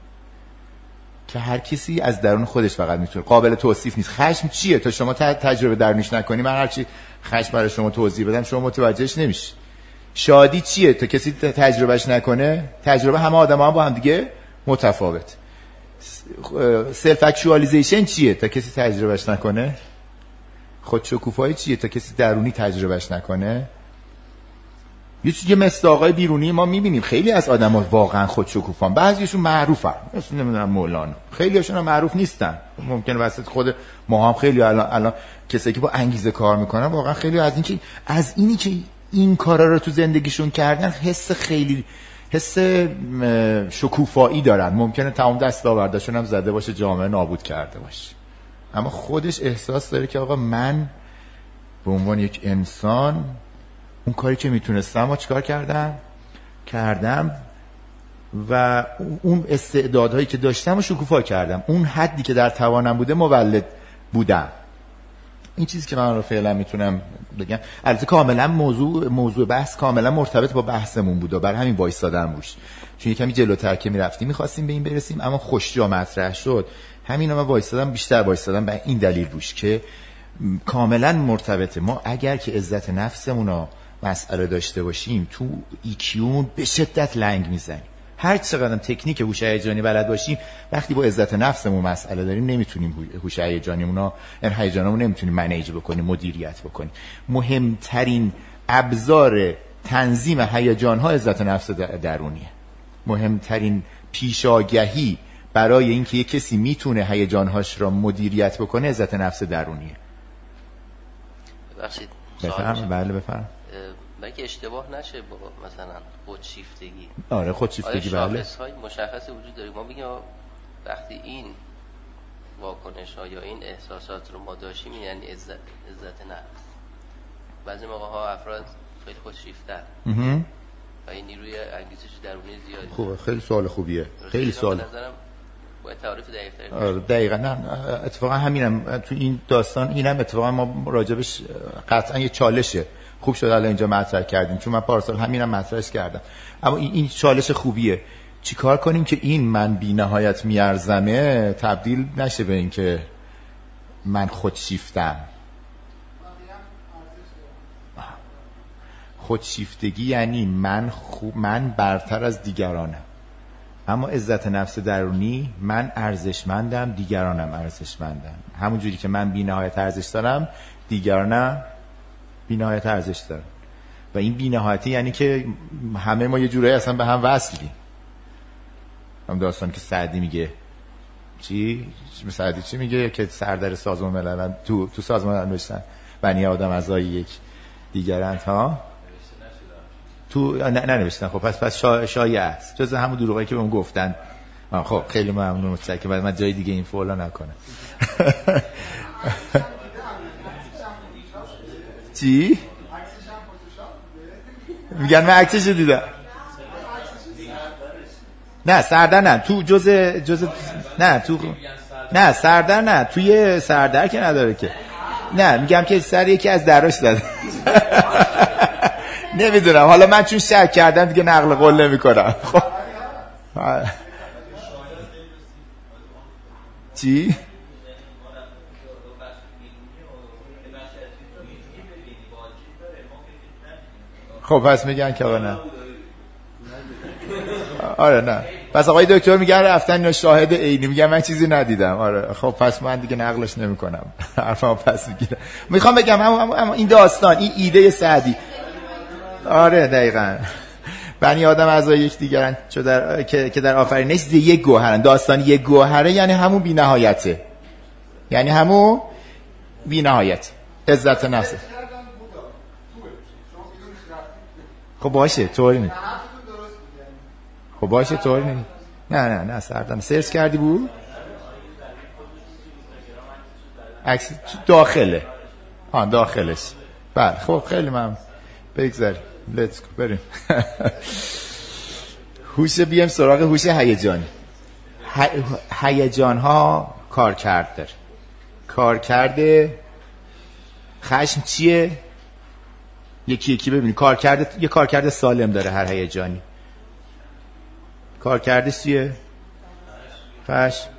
که هر کسی از درون خودش فقط میتونه، قابل توصیف نیست. خشم چیه؟ تا شما تجربه درونیش نکنی، من هرچی خشم برای شما توضیح بدم شما متوجهش نمیشی. شادی چیه؟ تا کسی تجربهش نکنه، تجربه همه آدم ها با هم دیگه متفاوت. سلف اکچوالیزیشن چیه؟ تا کسی تجربهش نکنه. خودشکوفایی چیه؟ تا کسی درونی تجربهش نکنه. یه چیزی مصداقای بیرونی ما میبینیم، خیلی از آدم‌ها واقعا خودشکوفان، بعضیشون معروفن، مثلا نمیدونم مولانا، خیلی هاشون هم معروف نیستن. ممکنه وسط خود ما هم خیلی الان الان کسایی که با انگیزه کار میکنن واقعا خیلی از این که از اینی که این کارا رو تو زندگیشون کردن حس خیلی حس شکوفایی دارن. ممکنه تمام دستاورداشون هم زده باشه جامعه نابود کرده باشه، اما خودش احساس داره که آقا من به عنوان یک انسان اون کاری که میتونستم و چیکار کردم کردم و اون استعدادهایی که داشتم و شکوفا کردم، اون حدی که در توانم بوده مولد بودم. این چیزی که من رو فعلا میتونم بگم. البته کاملا موضوع موضوع بحث کاملا مرتبط با بحثمون بود و برای همین وایسادم روش، چون کمی جلوتر که میرفتیم میخواستیم به این برسیم اما خوشجا مطرح شد، همین رو من وایسادم، بیشتر وایسادم به این دلیل روش که کاملا مرتبطه. ما اگر که عزت نفسمون رو مسئله داشته باشیم، تو ایکیومون به شدت لنگ میزنیم. هر چقدر تکنیک هوش هیجانی بلد باشیم، وقتی با عزت نفسمون مسئله داریم نمیتونیم هوش هیجانیمون رو، این هیجانمون نمیتونیم منیج بکنیم، مدیریت بکنیم. مهمترین ابزار تنظیم هیجان‌ها عزت نفس درونیه. مهمترین پیشاگهی برای اینکه یک کسی میتونه هیجان‌هاش را مدیریت بکنه عزت نفس درونیه.
ببخشید
بفرمایید. بله بفرمایید.
مگه اشتباه نشه با مثلا خودشیفتگی؟
آره خودشیفتگی بله.
شاخص‌های مشخصی وجود داره. ما میگیم وقتی این واکنش ها یا این احساسات رو ما داشتیم یعنی عزت عزت نفس. بعضی موقع ها افراد خیلی خودشیفتن و این نیروی انگیزش درونی زیادی.
خوبه، خیلی سوال خوبیه، خیلی سوال.
به نظرم باید تعریف دقیق‌تری.
آره دقیقاً. نه اتفاقا همینم تو این داستان اینم اتفاقا ما راجبش قطعا یه چالشه. خوب شد الان اینجا مطرح کردیم چون من پارسال همینم مطرحش کردم. اما این این چالش خوبیه. چیکار کنیم که این من بی‌نهایت میارزمه تبدیل نشه به این که من خودشیفتم. خودشیفتگی یعنی من خوب من برتر از دیگرانم، اما عزت نفس درونی من ارزشمندم، دیگرانم ارزشمندم. همون جوری که من بی‌نهایت ارزش دارم دیگرانم بی‌نهایت ارزش دارن و این بی‌نهایتی یعنی که همه ما یه جورایی اصلا به هم وصلیم. هم داستان که سعدی میگه چی؟ سعدی چی میگه که سردر سازمان ملل تو تو سازمان ملل نوشتن بنی آدم اعضای یک دیگرند ها تو نه ننوشتن. خب پس پس شا... شایعه است، جز همون دروغایی که بهم گفتن. خب خیلی ممنون، متشکرم. بعد من جای دیگه این فولا نکنم. چی؟ میگن من عکسشو دیدم. نه سردر نه تو جز جز نه تو نه سردر نه توی سردر که نداره که. نه میگم که سر یکی از دراش زده. نمیدونم، حالا من چون شک کردم دیگه نقل قول نمی‌کنم. خب چی؟ خب پس میگن که نه. آره نه پس آقای دکتر میگن رفتن اینا شاهد عینی، میگن من چیزی ندیدم. آره خب پس من دیگه نقلش نمی‌کنم. حرفمو پس میگیرم. میخوام بگم اما, اما این داستان این ایده سعدی. آره دقیقاً بنی آدم اعضای یک دیگرن چه در که که در آفرینش یک گوهرن. داستان یک گوهره یعنی همون بی‌نهایته، یعنی همون بی‌نهایت عزت نفس. خب باشه طوری نیست. خب باشه طوری نیست. نه نه نه سردم سرچ کردی بود عکس داخله. آن داخلش. بله خب خیلی ممنون. بگذاریم لیتس گو بریم. هوش بیم سراغ هوش هیجانی. هیجان ها کار کرد داره. کار کرده خشم چیه؟ یکی یکی ببینید. کار کرده یه کار کرده سالم داره هر هیجانی. کار کرده چیه؟ خشم.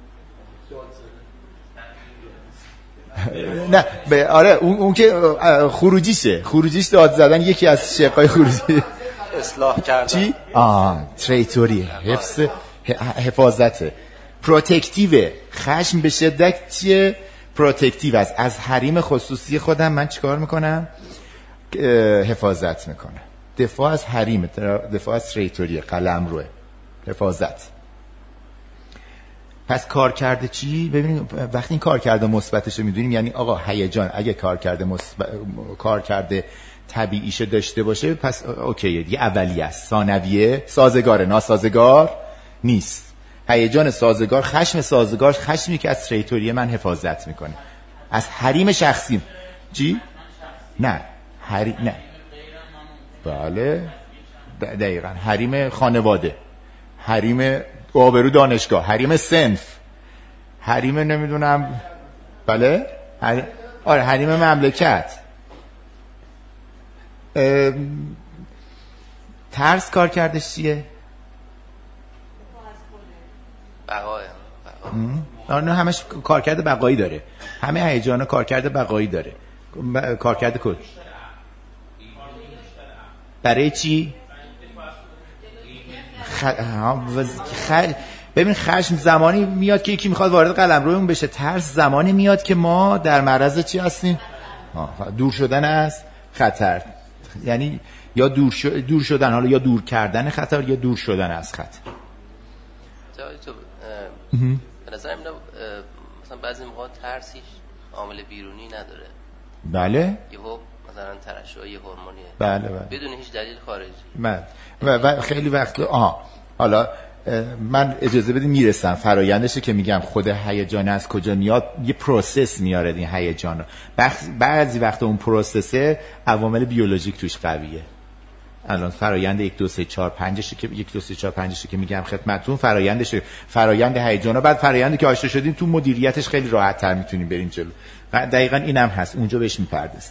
نه به آره اون, اون که خروجیشه. خروجیش داد زدن یکی از شقای خروجی.
اصلاح کردن.
چی؟ آه تریتوری، حفظ حفاظت، پروتکتیو. خشم به شدت چیه؟ پروتکتیو است. از حریم خصوصی خودم من چیکار میکنم؟ حفاظت میکنم. دفاع از حریم، دفاع از تریتوری، قلمروه، حفاظت. پس کار کرده چی؟ ببینید وقتی این کار کرده مثبتش رو میدونیم یعنی آقا هیجان اگه کار کرده مثبت کار کرده طبیعیش داشته باشه پس اوکیه دیگه، اولیه است. ثانویه سازگار، ناسازگار نیست. هیجان سازگار، خشم سازگار، خشمی که از تریتوری من حفاظت میکنه، از حریم شخصیم. چی؟ نه حریم نه بله دقیقاً حریم خانواده، حریم آبرو دانشگاه، حریم صنف، حریم نمیدونم بله حریم... آره حریم مملکت. ام... ترس کار کردش چیه؟
بقای
آره نه همش کار کرده بقایی داره. همه هیجانا کار کرده بقایی داره. ب... کار کرده کد برای چی؟ خ... خ... ببین خشم زمانی میاد که یکی میخواد وارد قلمرومون بشه. ترس زمانی میاد که ما در معرض چی هستیم؟ دور شدن از خطر. یعنی یا دور, ش... دور شدن، حالا یا دور کردن خطر یا دور شدن از خطر.
جایی تو به نظر من مثلا بعضی موقع ترسیش عامل بیرونی نداره.
بله
یهو مثلا ترشح هورمونیه.
بله بله
بدون هیچ دلیل خارجی.
بله و, و خیلی وقت آها حالا من اجازه بدید میرسم فرایندشه که میگم خود هیجان از کجا میاد، یه پروسس میاره این هیجان رو. بعضی وقت اون پروسسه عوامل بیولوژیک توش قویه. الان فرایند یک دو سه چهار پنجشه که یک دو سه چهار پنجشه که میگم خدمتتون، فرایندشه فرایند هیجانا. بعد فرایندی که آشنا شدیم تو مدیریتش خیلی راحت تر میتونیم بریم جلو. دقیقاً اینم هست، اونجا بهش میپردازیم.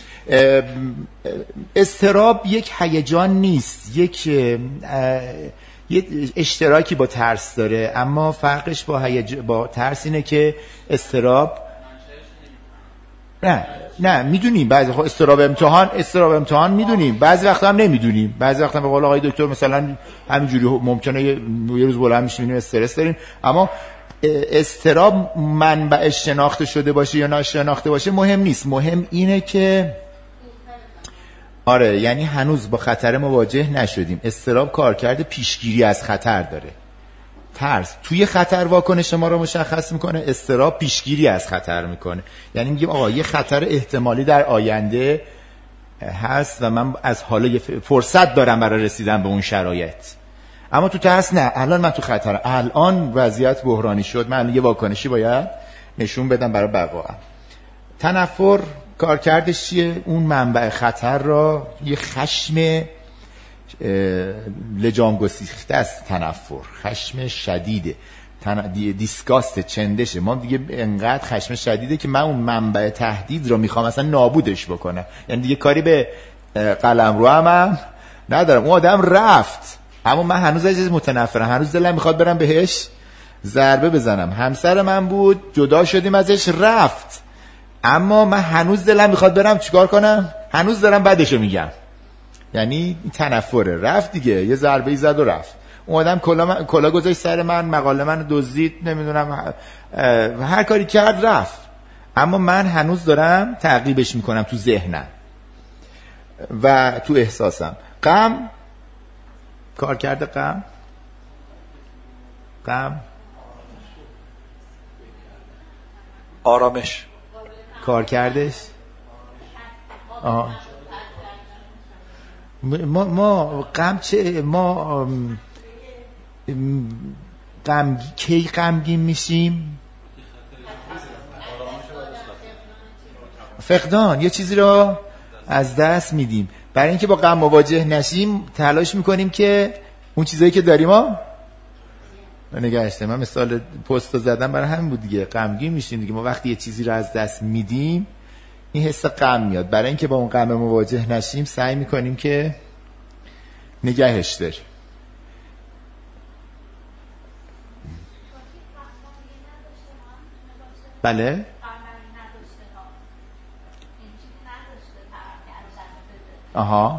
اضطراب یک هیجان نیست، یک یه اشتراکی با ترس داره، اما فرقش با هیج... با ترس اینه که اضطراب نه نه میدونیم بعضی خب اضطراب امتحان اضطراب امتحان میدونیم، بعضی وقتا هم نمیدونیم، بعضی وقتا به قول آقای دکتر مثلا همینجوری ممکنه یه روز بلند میشیم استرس داریم، اما اضطراب منبعش شناخته شده باشه یا ناشناخته باشه مهم نیست. مهم اینه که آره، یعنی هنوز با خطر مواجه نشدیم. اضطراب کارکرد پیشگیری از خطر داره. ترس توی خطر واکنش ما رو مشخص میکنه، اضطراب پیشگیری از خطر میکنه. یعنی میگیم آقا یه خطر احتمالی در آینده هست و من از حالا یه فرصت دارم برای رسیدن به اون شرایط. اما تو ترس نه، الان من تو خطرم، الان وضعیت بحرانی شد، من یه واکنشی باید نشون بدم برای بقا. تنفر کارکردش چیه؟ اون منبع خطر را یه خشم لجام گسیخته است. تنفر خشم شدیده، تن... دیسکاست چندشه. ما دیگه انقدر خشم شدیده که من اون منبع تهدید رو میخوام اصلا نابودش بکنم، یعنی دیگه کاری به قلم رو هم, هم ندارم. اون آدم رفت اما من هنوز از متنفرم، هنوز دلم میخواد برم بهش ضربه بزنم. همسر من بود، جدا شدیم ازش، رفت، اما من هنوز دلم میخواد برم چیکار کنم، هنوز دارم بعدشو میگم. یعنی تنفره. رفت دیگه، یه ضربه ای زد و رفت. اون آدم کلا من... کلا گذاشت سر من، مقاله من دزدید، نمیدونم هر کاری کرد رفت، اما من هنوز دارم تعقیبش میکنم تو ذهنم و تو احساسم. غم، کار کرده غم غم
آرامش
کار کردش. آه. ما ما غم چه ما غم کی غمگین میشیم؟ فقدان، یه چیزی رو از دست میدیم. برای اینکه با غم مواجه نشیم تلاش میکنیم که اون چیزایی که داریم ها نگهشته. من مثال پست رو زدم برای همین بود دیگه، غمگین میشیم دیگه. ما وقتی یه چیزی رو از دست میدیم این حس غم میاد. برای اینکه با اون غم مواجه نشیم سعی میکنیم که نگهش داریم. بله آها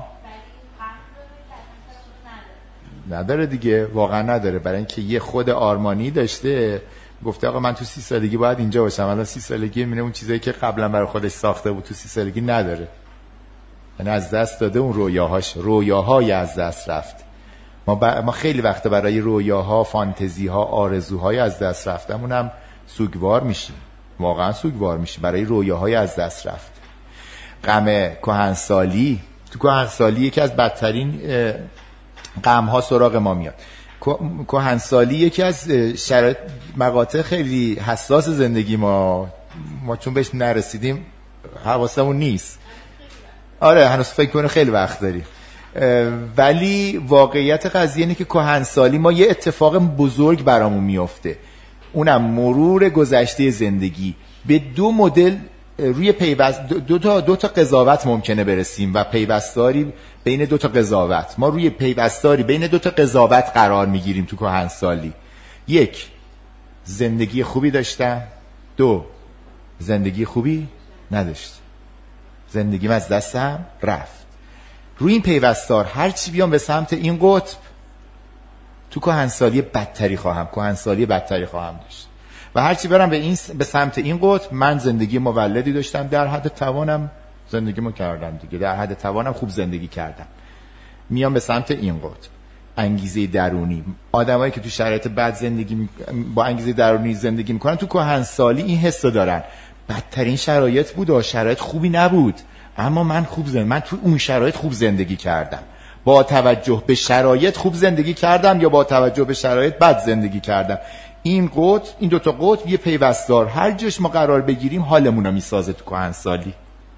نداره دیگه، واقعا نداره. برای اینکه یه خود آرمانی داشته، گفته آقا من تو سی سالگی باید اینجا باشم، الان سی سالگی میبینه اون چیزایی که قبلا برای خودش ساخته بود تو سی سالگی نداره. یعنی از دست داده اون رویاهاش، رویاهای از دست رفت. ما, ب... ما خیلی وقت برای رویاها، فانتزیها، آرزوهای از دست رفتمون هم سوگوار میشیم، واقعا سوگوار میشیم برای رویاهای از دست رفت. غم کهنسالی، تو کهنسالی یکی از بدترین غم ها سراغ ما میاد. کهنسالی یکی از شرایط مقاطع خیلی حساس زندگی ما، ما چون بهش نرسیدیم حواسمون نیست. آره هنوز فکر کنه خیلی وقت داریم، ولی واقعیت قضیه اینه که کهنسالی ما یه اتفاق بزرگ برامون میفته، اونم مرور گذشته زندگی. به دو مدل روی پیوست دو تا دو تا قضاوت ممکنه برسیم و پیوستاری بین دو تا قضاوت. ما روی پیوستاری بین دو تا قضاوت قرار میگیریم تو کهنسالی. یک، زندگی خوبی داشتم، دو، زندگی خوبی نداشت، زندگیم از دستم رفت. روی این پیوستار هر چی بیام به سمت این قطب، تو کهنسالی بدتری خواهم کهنسالی بدتری خواهم داشت. و هر چی برم به این به سمت این قطب، من زندگی مولدی داشتم، در حد توانم زندگیمو کردم دیگه، در حد توانم خوب زندگی کردم. میام به سمت این قطب. انگیزه درونی، آدمایی که تو شرایط بد زندگی می... با انگیزه درونی زندگی میکنن تو کهنسالی این حسو دارن. بدترین شرایط بود و شرایط خوبی نبود، اما من خوب زندگی من تو اون شرایط خوب زندگی کردم. با توجه به شرایط خوب زندگی کردم یا با توجه به شرایط بد زندگی کردم. این قطب، این دوتا قطب یه پیوستار، هر جاش ما قرار بگیریم حالمون رو میسازه تو کهنسالی.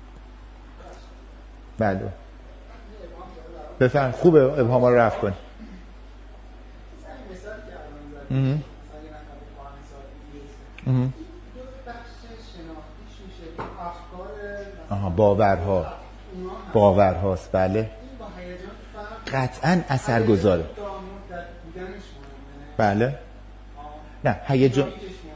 بله بفهم. خوبه ابهام رو رفع کنی. آها باورها باورهاست. بله قطعا اثر گذاره. بله نه هیجان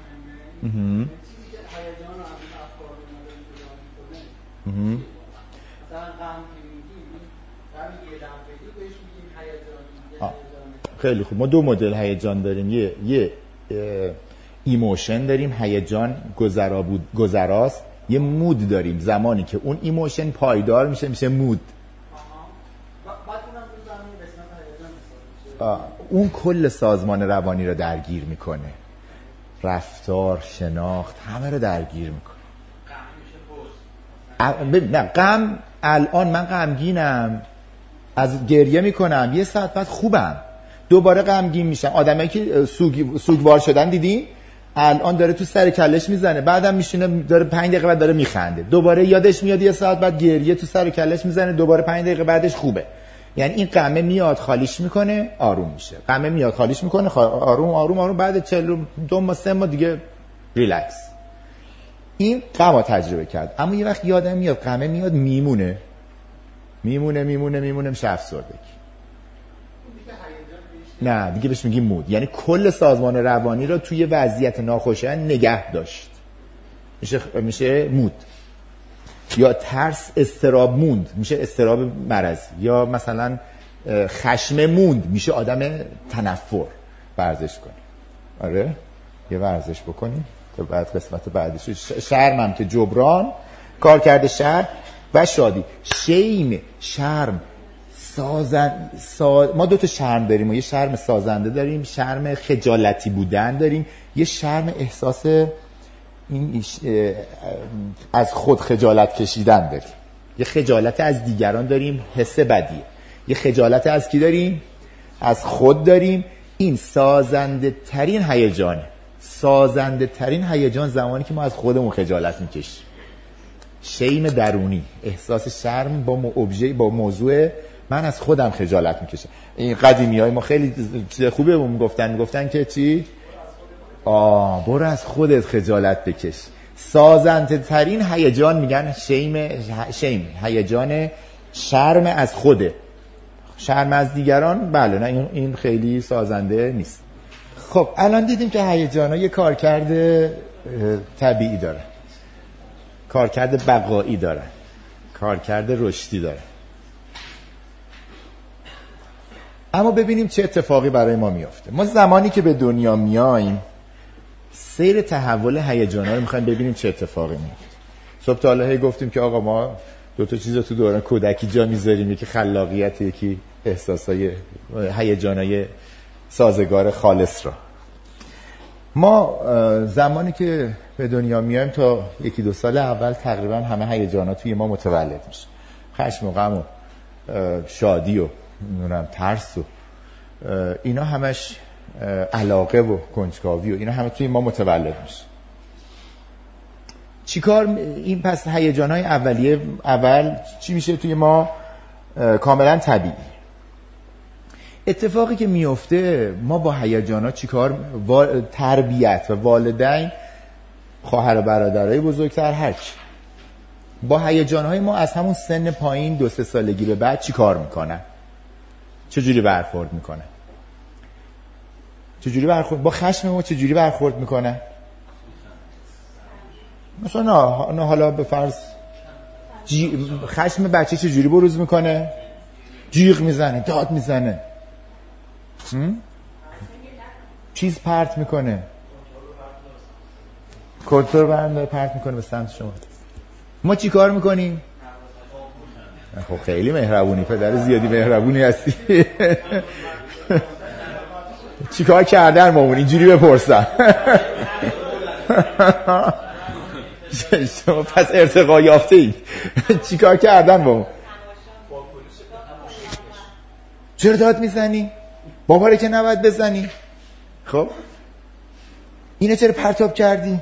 خیلی خوب. ما دو مدل هیجان داریم. یه یه ایموشن داریم، هیجان گذرا بود گذراست. یه مود داریم، زمانی که اون ایموشن پایدار میشه میشه مود. اون کل سازمان روانی رو درگیر میکنه، رفتار، شناخت، همه رو درگیر میکنه. نه غم، الان من غمگینم از گریه میکنم، یه ساعت بعد خوبم، دوباره غمگین میشم. آدمایی که سوگ سوگوار شدن دیدین؟ الان داره تو سر کلش میزنه، بعدم میشینه داره پنج دقیقه بعد داره میخنده، دوباره یادش میاد، یه ساعت بعد گریه تو سر کلش میزنه، دوباره پنج دقیقه بعدش خوبه. یعنی این غمه میاد خالیش میکنه آروم میشه، غمه میاد خالیش میکنه آروم آروم آروم، بعد چهل دو ماه سه ماه دیگه ریلکس. این غمو تجربه کرد. اما یه وقت یادم میاد غمه میاد میمونه میمونه میمونه میمونه میشه افسردگی. نه دیگه بهش میگیم مود. یعنی کل سازمان روانی رو توی وضعیت ناخوشایند نگه داشت، میشه میشه مود. یا ترس اضطراب موند، میشه اضطراب مرض. یا مثلا خشم موند، میشه آدم تنفر. ورزش کنی. آره یه ورزش بکنی تا بعد قسمت بعدش. شرمم که جبران، کار کرده شرم و شادی. شیم، شرم، سازن سا... ما دو تا شرم داریم. ما یه شرم سازنده داریم، شرم خجالتی بودن داریم، یه شرم احساس این از خود خجالت کشیدن داریم. یه خجالت از دیگران داریم، حس بدیه. یه خجالت از کی داریم؟ از خود داریم. این سازنده ترین هیجانه. سازنده ترین هیجان زمانی که ما از خودمون خجالت میکشیم. شیم درونی، احساس شرم با ابژه، با موضوع من از خودم خجالت میکشم. این قدیمیای ما خیلی خوبه بهم گفتن میگفتن که چی؟ آه برو از خودت خجالت بکش. سازنده ترین هیجان میگن شیم، شیم هیجان شرم از خوده. شرم از دیگران بله نه این خیلی سازنده نیست. خب الان دیدیم که هیجان‌ها یه کارکرد طبیعی داره، کارکرد بقایی داره، کارکرد رشدی داره. اما ببینیم چه اتفاقی برای ما میفته. ما زمانی که به دنیا میاییم سیر تحول هیجان‌ها رو می‌خوایم ببینیم چه اتفاقی میفته. صبح تا حالا گفتیم که آقا ما دو تا چیز رو تو دوران کودکی جا میذاریم، یکی خلاقیت، یکی احساسای هیجانای سازگار خالص رو. ما زمانی که به دنیا میایم تا یکی دو سال اول تقریبا همه هیجانات توی ما متولد میشه. خشم و غم و شادی و نمیدونم ترس و اینا همش، علاقه و کنجکاوی و اینا همه توی ما متولد میشه. چیکار این پس هیجان‌های اولیه اول چی میشه توی ما؟ کاملا طبیعی. اتفاقی که میفته ما با هیجان‌ها چیکار؟ تربیت و والدین، خواهر و برادرای بزرگتر، هر کی با هیجان‌های ما از همون سن پایین دو سه سالگی به بعد چیکار میکنن؟ چجوری برخورد میکنن؟ چجوری برخورد با خشم ما چجوری برخورد میکنن؟ مثلا نه حالا به فرض جی... خشم بچه چجوری بروز میکنه؟ جیغ میزنه، داد میزنه، چیز پرت میکنه، کنترل برنده پرت میکنه به سمت شما. ما چی کار میکنیم؟ خب خیلی مهربونی، پدر زیادی مهربونی هستی. چی کار کردن مامون؟ اینجوری بپرسم. شما پس ارتقا یافته اید. چی کار کردن مامون؟ چرا داد میزنی؟ بابا که نباید بزنی. خب اینه چرا پرتاب کردی؟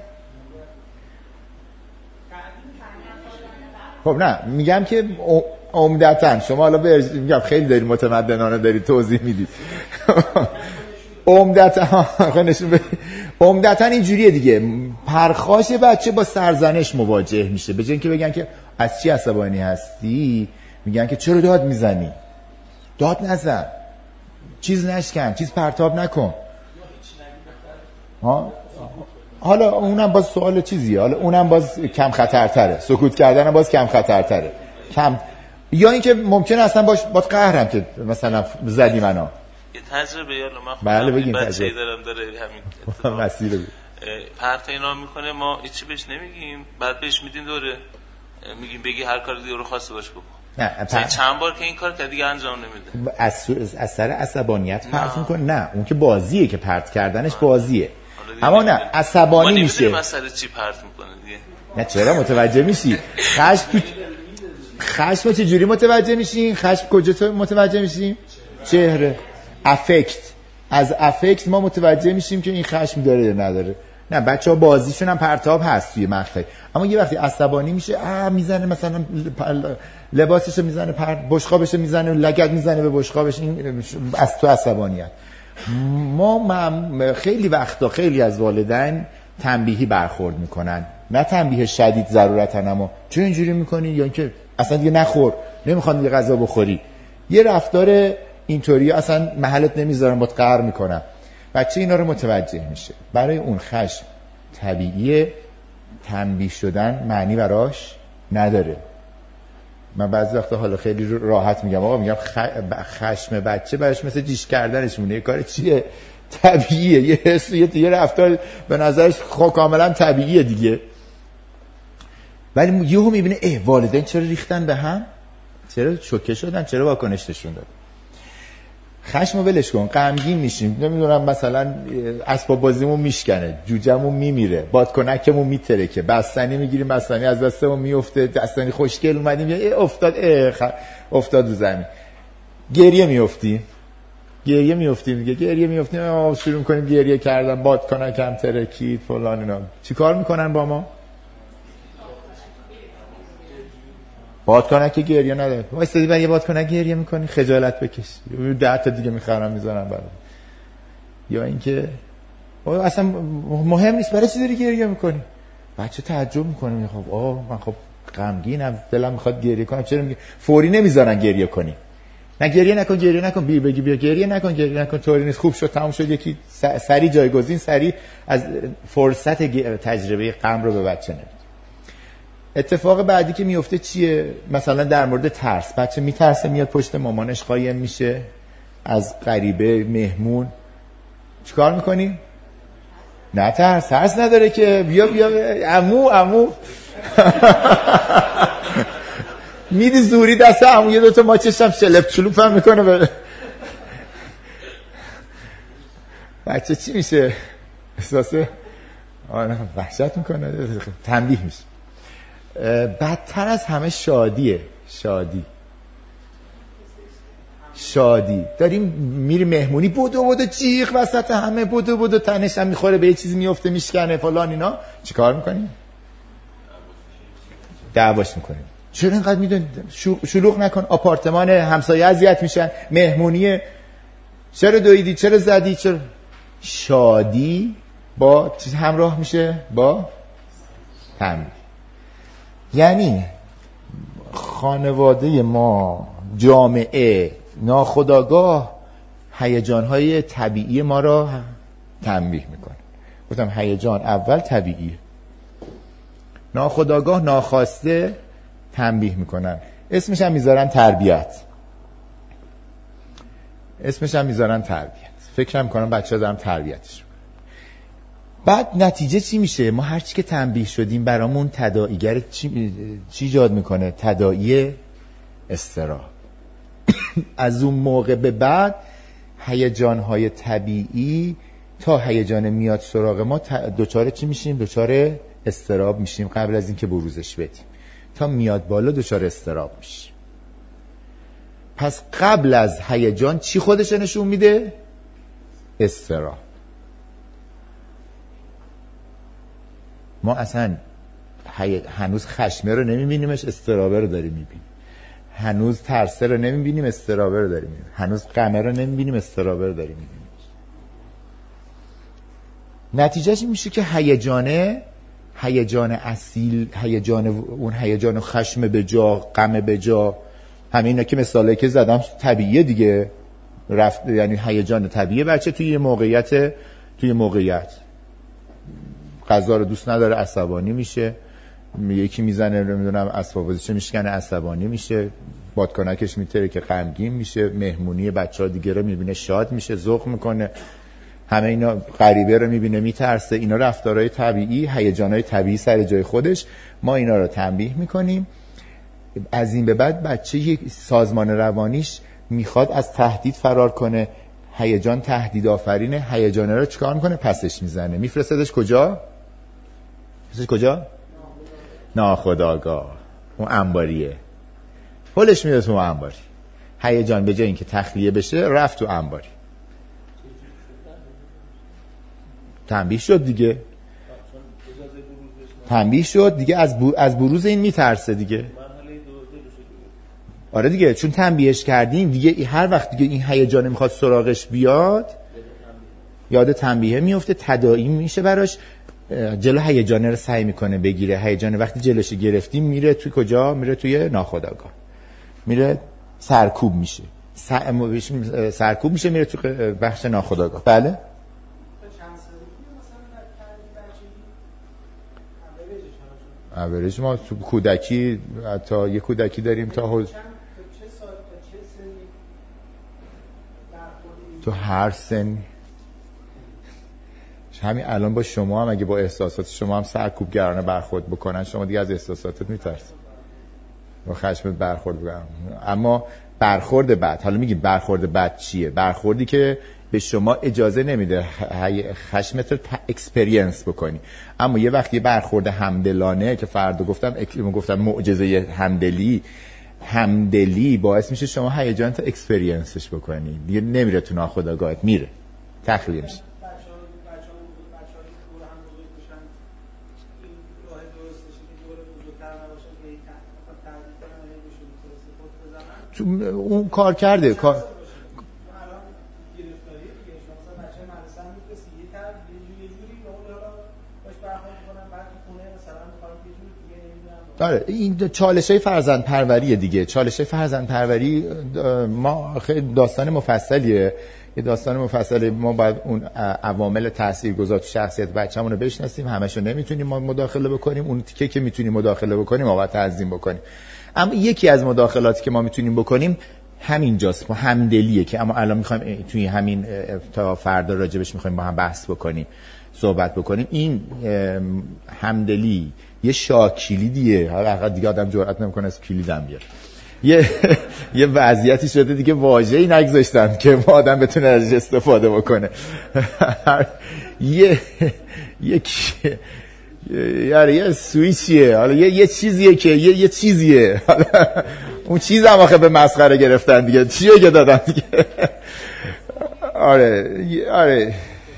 خب نه میگم که عمدتاً شما حالا به میگم خیلی داری متمدنانه داری توضیح میدی. عمدتاً نشون بده. عمدتاً اینجوریه دیگه، پرخاش بچه با سرزنش مواجه میشه. به جای اینکه بگن که از چی عصبانی هستی، میگن که چرا داد میزنی؟ داد نزن، چیز نشکن، چیز پرتاب نکن. ها حالا اونم باز سوال چیزیه، حالا اونم باز کم خطرتره، سکوت کردنم باز کم خطرتره. کم یا اینکه ممکنه اصلا باش باز قهرم که مثلا زدی منو.
یه تجربه یالا من
بله بگیم
بچه‌ای دارم داره همین
مسیر بگیم
پرت اینا میکنه، ما هیچی بهش نمیگیم، بعد بهش میدیم دوره میگیم بگی هر کار دیگه رو خواسته باش بکن. نه پر... چند بار که این کار کرد دیگه انجام نمیده.
از از سر عصبانیت پرت میکنه؟ نه اون که بازیه، که پرت کردنش بازیه. اما نه عصبانی میشه.
ما مسئله چی پرت میکنه دیگه؟
نه چرا متوجه میشی؟ خشم تو خشم چه جوری متوجه میشین؟ خشم کجا تو متوجه میشیم؟ چهره. افکت، از افکت ما متوجه میشیم که این خشم داره یا نداره. نه بچه‌ها بازیشون هم پرتاب هست توی مقطع، اما یه وقتی عصبانی میشه اه میزنه مثلا لباسشو میزنه، پر بشقابشو میزنه، لگد میزنه به بشقابش، این از تو عصبانیت. ما خیلی وقتا خیلی از والدین تنبیهی برخورد میکنن، نه تنبیه شدید ضرورتن، اما چرا اینجوری میکنی، یا اینکه اصلا دیگه نخور، نمیخوام دیگه غذا بخوری. یه رفتار اینطوری اصلا محلت نمیذارن، باید قهر میکنن. بچه اینا رو متوجه میشه. برای اون خشم طبیعیه، تنبیه شدن معنی براش نداره. من بعضی وقتا حالا خیلی راحت میگم آقا، میگم خشم بچه براش مثل جیش کردنش مونه. یه کار چیه؟ طبیعیه، یه حس، یه رفتار به نظرش خب کاملا طبیعیه دیگه. ولی یهو میبینه اه والدین چرا ریختن به هم، چرا شوکه شدن، چرا واکنش نشون دادن. خشمو ولش کن، غمگین میشیم، نمیدونم مثلا اسباب بازیمون میشکنه، جوجهمون میمیره، بادکنکمون میترکه، بستنی میگیریم بستنی از دستمون میفته، دستنی خوشگل اومدیم یه افتاد اه خ... افتاد رو زمین، گریه میافتیم گریه میافتیم دیگه گریه میافتیم شروع میکنیم گریه کردن، بادکنکم ترکید فلان اینا. چیکار میکنن با ما؟ بادکنک که گریه نداره، وایسادی بعد یه بادکنک گریه میکنی، خجالت بکش، ده تا دیگه میخرم میذارم برات. یا اینکه اصلا مهم نیست، برای چی داری گریه میکنی؟ بچه تعجب میکنه، خب آه من خب غمگینم، دلم میخواد گریه کنم، چرا میگه فوری نمیذارن گریه کنی؟ نه گریه نکن، گریه نکن، بی بگی بیا گریه نکن، گریه نکن، طوری نیست، خوب شد تموم شد، یکی سری جایگزین، سری از فرصت تجربه غم رو به بچه نمیده. اتفاق بعدی که میفته چیه؟ مثلا در مورد ترس، بچه میترسه، میاد پشت مامانش قایم میشه از غریبه مهمون، چیکار میکنی؟ نه ترس، ترس نداره که، بیا بیا عمو عمو میدی زوری دست عمو، یه دوتا ماچشم شلپ چلوپ هم میکنه به بچه چی میشه؟ احساسه آنه وحشت میکنه، تنبیه میشه. بدتر از همه شادیه، شادی شادی داریم میری مهمونی، بودو بودو جیغ وسط همه، بودو بودو تنش هم میخوره به یه چیزی میفته میشکنه فلان اینا، چی کار میکنیم؟ دعواش میکنیم. چرا اینقدر میدونی شلوغ نکن، آپارتمان همسایه اذیت میشن، مهمونیه، چرا دویدی، چرا زدی، چرا؟ شادی با چیز همراه میشه با تنبیه. یعنی خانواده ما، جامعه ناخودآگاه هیجان‌های طبیعی ما را تنبیه میکنه. گفتم هیجان اول طبیعیه، ناخودآگاه ناخواسته تنبیه میکنن. اسمش هم میذارن تربیت، اسمش هم میذارن تربیت. فکر میکنم بچه ها دارم تربیتش. بعد نتیجه چی میشه؟ ما هرچی که تنبیه شدیم برامون تداعیگر چی, چی ایجاد میکنه؟ تداعی اضطراب. از اون موقع به بعد هیجان‌های طبیعی تا هیجان میاد سراغ ما دوچاره چی میشیم؟ دوچاره اضطراب میشیم قبل از اینکه بروزش بدیم. تا میاد بالا دوچاره اضطراب میشیم. پس قبل از هیجان چی خودش نشون میده؟ اضطراب. ما اصلا هنوز خشمه رو نمیبینیمش، اضطرابه رو داریم میبینیم. هنوز ترسه رو نمیبینیم، اضطرابه رو داریم میبینیم. هنوز غمه رو نمیبینیم، اضطرابه رو داریم میبینیم. نتیجهش این میشه که هیجانه، هیجان اصیل، هیجان اون هیجان خشم به جا، غم به جا، همینا که مثالی که زدم طبیعیه دیگه. رفت یعنی هیجان طبیعیه بچه توی موقعیت توی موقعیت غذا رو دوست نداره، عصبانی میشه، یکی میزنه نمیدونم اسباب بازیش میشکنه، عصبانی میشه، بادکنکش میتره که غمگین میشه، مهمونی بچه‌ها دیگه رو میبینه شاد میشه، ذوق میکنه، همه اینا غریبه رو میبینه میترسه. اینا رفتارهای طبیعی، هیجانهای طبیعی سر جای خودش. ما اینا رو تنبیه میکنیم. از این به بعد بچه یک سازمان روانیش میخواد از تهدید فرار کنه، هیجان تهدید آفرینه، هیجانه رو چیکار میکنه؟ پسش میزنه، میفرستدش کجا؟ میفرستدش کجا؟ ناخودآگاه، اون انباریه، پلش میره تو انباری. هیجان به جای اینکه تخلیه بشه رفت تو انباری. تنبیه شد دیگه، تنبیه شد دیگه، از بو... از بروز این میترسه دیگه. آره دیگه، چون تنبیهش کردیم دیگه، هر وقت دیگه این هیجان میخواد سراغش بیاد یاد تنبیه میفته، تداعی میشه براش، جلو هیجانه رو سعی میکنه بگیره. هیجان وقتی جلوش گرفتیم میره توی کجا؟ میره توی ناخودآگاه، میره سرکوب میشه، سرکوب میشه، میره توی بخش ناخودآگاه. بله اوریج ما تو کودکی تا یه کودکی داریم تا حوز... تو هر سن. همین الان با شما هم اگه با احساسات شما هم سرکوبگرانه برخورد بکنن، شما دیگه از احساساتت میترسید، با خشمت برخورد بکنن. اما برخورد بد، حالا میگیم برخورد بد چیه؟ برخوردی که به شما اجازه نمیده خشمت رو اکسپریانس بکنی. اما یه وقتی برخورد همدلانه که فردا گفتم گفتم معجزه همدلی، همدلی باعث میشه شما هیجانت اکسپریانسش بکنی، دیگه نمیره تو ناخودآگاهت، میره تخلیه میشه. تو اون کار کرده کار داره. این چالش‌های فرزند پروریه دیگه. چالش‌های فرزند پروری ما خیلی داستان مفصلیه، یه داستان مفصله. ما باید اون عوامل تاثیرگذار تو شخصیت بچه‌مون رو بشناسیم، همشو نمیتونیم ما مداخله بکنیم، اون تیکه که میتونیم مداخله بکنیم ما باید تنظیم بکنیم. اما یکی از مداخلاتی که ما میتونیم بکنیم همینجاست، ما همدلیه که اما الان میخوایم توی همین تا فردا راجبش میخوایم با هم بحث بکنیم، صحبت بکنیم. این همدلی یه شاک کلیدیه، حالا دیگه آدم جرئت نمیکنه از کلیدم بیاره. یه یه وضعیتی شده دیگه واژه‌ای نگذاشتن که ما آدم بتونه ازش استفاده بکنه. یه یک یاره یه سویچیه، حالا یه یه چیزیه که یه یه چیزیه، حالا اون چیز هم آخه به مسخره گرفتن دیگه، چیه که دادن دیگه. آره آره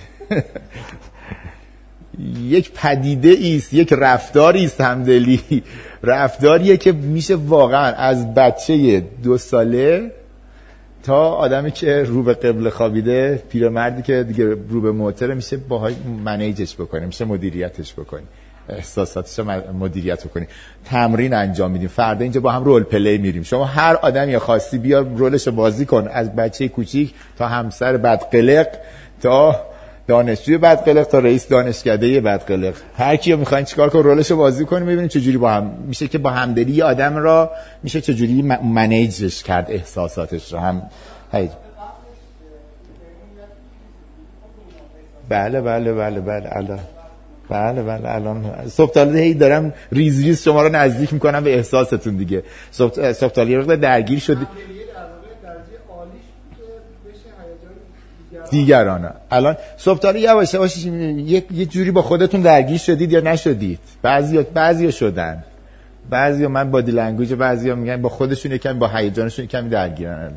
یک پدیده ایست، یک رفتاری است همدلی. رفتاریه که میشه واقعا از بچه دو ساله تا آدمی که رو به قبله خوابیده، پیرمردی که دیگه رو به موتره، میشه باهاش منیجش بکنیم، میشه مدیریتش بکنیم، احساساتش رو مدیریت بکنیم. تمرین انجام میدیم. فردا اینجا با هم رول پلی میریم. شما هر آدمی خاصی بیا رولش رو بازی کن، از بچه کوچیک تا همسر بدقلق تا دانشجوی بدقلق تا رئیس دانشکده بدقلق، هر کیو میخواین چیکار کن رولشو بازی کنیم، ببینیم چه جوری با هم میشه که با همدلی یه آدم را میشه چه جوری منیجش کرد، احساساتش رو هم. هی بله بله بله بله الان بله بله الان صبح تاله هی دارم ریز ریز شما رو نزدیک میکنم به احساستون دیگه. صبح صبح تاله رو درگیر شدی دیگرانه. الان صبح تاله یواش یواش یه یه جوری با خودتون درگیر شدید یا نشدید؟ بعضیا بعضیا شدن، بعضیا من بادی لنگویج بعضیا میگن با خودشون یکم با هیجانشون یکم درگیرن.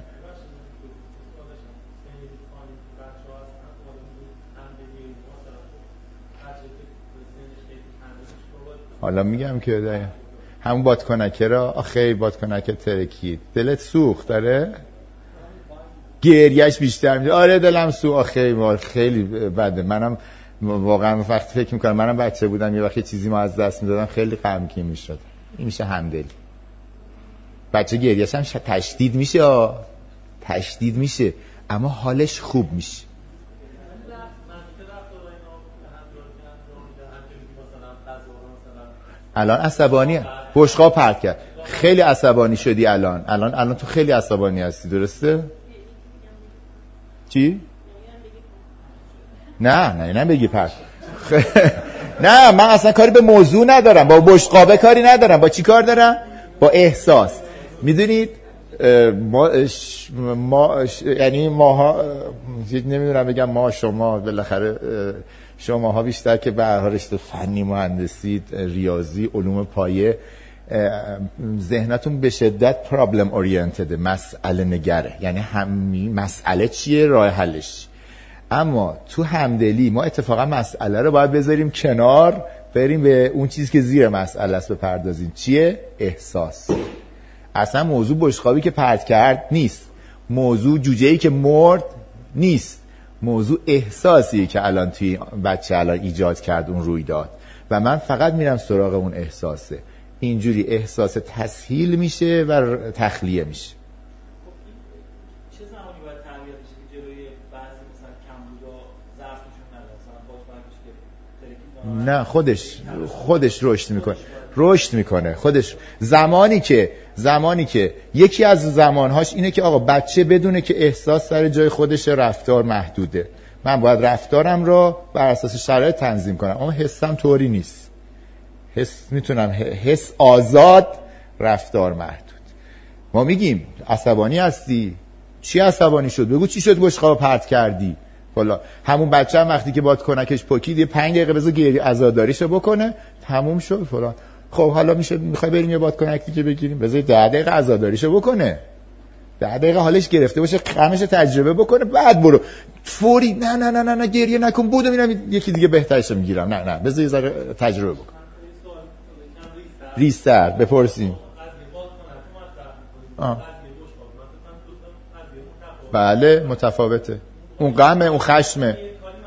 حالا میگم که همون بادکنکه را آخه بادکنکه ترکید دلت سوخت داره گریهش بیشتر میشه. آره دلم سوخت آخه خیلی بده. منم واقعا وقتی فکر میکنم منم بچه بودم یه وقتی چیزی ما از دست میدادم خیلی غمگین میشدم. این میشه همدلی. بچه گریهش هم تشدید میشه تشدید میشه اما حالش خوب میشه. الان عصبانیه بشقاب پرت کرد خیلی عصبانی شدی الان الان الان تو خیلی عصبانی هستی درسته؟ چی؟ نه نه نه بگی پرت نه من اصلا کاری به موضوع ندارم با بشقابه کاری ندارم با چی کار دارم؟ با احساس. میدونید ما ما یعنی ماها نمیدونم بگم ما شما بالاخره شماها بیشتر که به هر حال رشته فنی مهندسی ریاضی علوم پایه ذهنتون به شدت پرابلم اورینتده مسئله نگره یعنی همین مسئله چیه راه حلش. اما تو همدلی ما اتفاقا مسئله رو باید بذاریم کنار بریم به اون چیزی که زیر مسئله است بپردازیم. چیه؟ احساس. اصلا موضوع بشقابی که پرت کرد نیست موضوع جوجه‌ای که مرد نیست موضوع احساسیه که الان توی بچه الان ایجاد کرد اون رویداد و من فقط میرم سراغ اون احساسه. اینجوری احساس تسهیل میشه و تخلیه میشه.
چه زمانی باید تربیت بشه که جلوی بعضی مثلا کمبودا ضعفشون نره مثلا
نه خودش خودش رشد میکنه رشد میکنه خودش. زمانی که زمانی که یکی از زمانهاش اینه که آقا بچه بدونه که احساس سر جای خودش رفتار محدوده. من باید رفتارم رو بر اساس شرایط تنظیم کنم اما حسم طوری نیست. حس میتونم حس آزاد رفتار محدود. ما میگیم عصبانی هستی چی عصبانی شد بگو چی شد بشقاب پرت کردی والا. همون بچه هم وقتی که بادکنکش پکید یه پنج دقیقه بذار گریه عزاداریشو بکنه تموم شد فلان. خب حالا میشه میخوای بریم یه بادکنک دیگه بگیریم بذار ده دقیقه عزاداریشو بکنه ده دقیقه حالش گرفته باشه غمش تجربه بکنه بعد برو فوری نه نه نه نه, نه گریه نکن بودو میرم یکی دیگه بهترشو میگیرم. نه نه بذار یه ذره تجربه بکن. ریستر بپرسیم. آه. بله متفاوته اون غمه اون خشمه.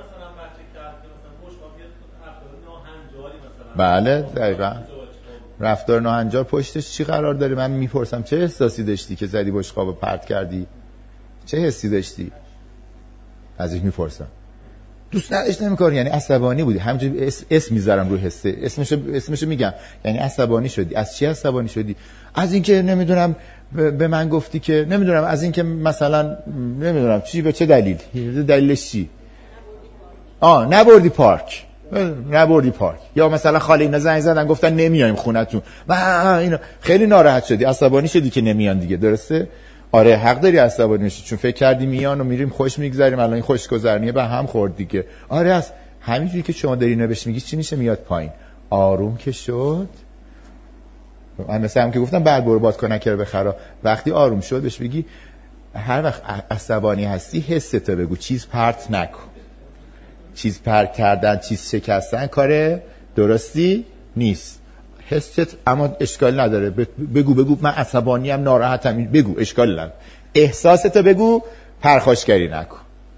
بله دقیقا رفتار ناهنجار پشتش چی قرار داره؟ من میپرسم چه احساسی داشتی که زدی بشقاب پرت کردی؟ چه حسی داشتی؟ از این میپرسم. دوست نداشت نمیکار یعنی عصبانی بودی همینجوری اسم, اسم میذارم روی حسه اسمشو اسمشو میگم یعنی عصبانی شدی. از چی عصبانی شدی؟ از اینکه نمیدونم به من گفتی که نمیدونم از اینکه مثلا نمیدونم چی به چه دلیل دلیلش چی؟ آه نبردی پارک نبردی پارک یا مثلا خاله اینا زنگ زدن گفتن نمیایم خونتون و اینا خیلی ناراحت شدی عصبانی شدی که نمیان دیگه درسته؟ آره حق داری عصبانی بشی چون فکر کردی میان و میریم خوش میگذریم الان این خوشگذرونیه به هم خورد دیگه. آره از همینجوری که شما داری نبش میگی چی میشه میاد پایین آروم که شد. من مثلا هم که گفتم بعد برو بادکنک رو بخرا وقتی آروم شد بهش بگی هر وقت عصبانی هستی حست بگو چیز پرت نکن. چیز پرت کردن چیز شکستن کار درستی نیست. حست اما اشکال نداره بگو بگو من عصبانی ام ناراحتم بگو اشکال نداره احساستو بگو پرخاشگری نکن.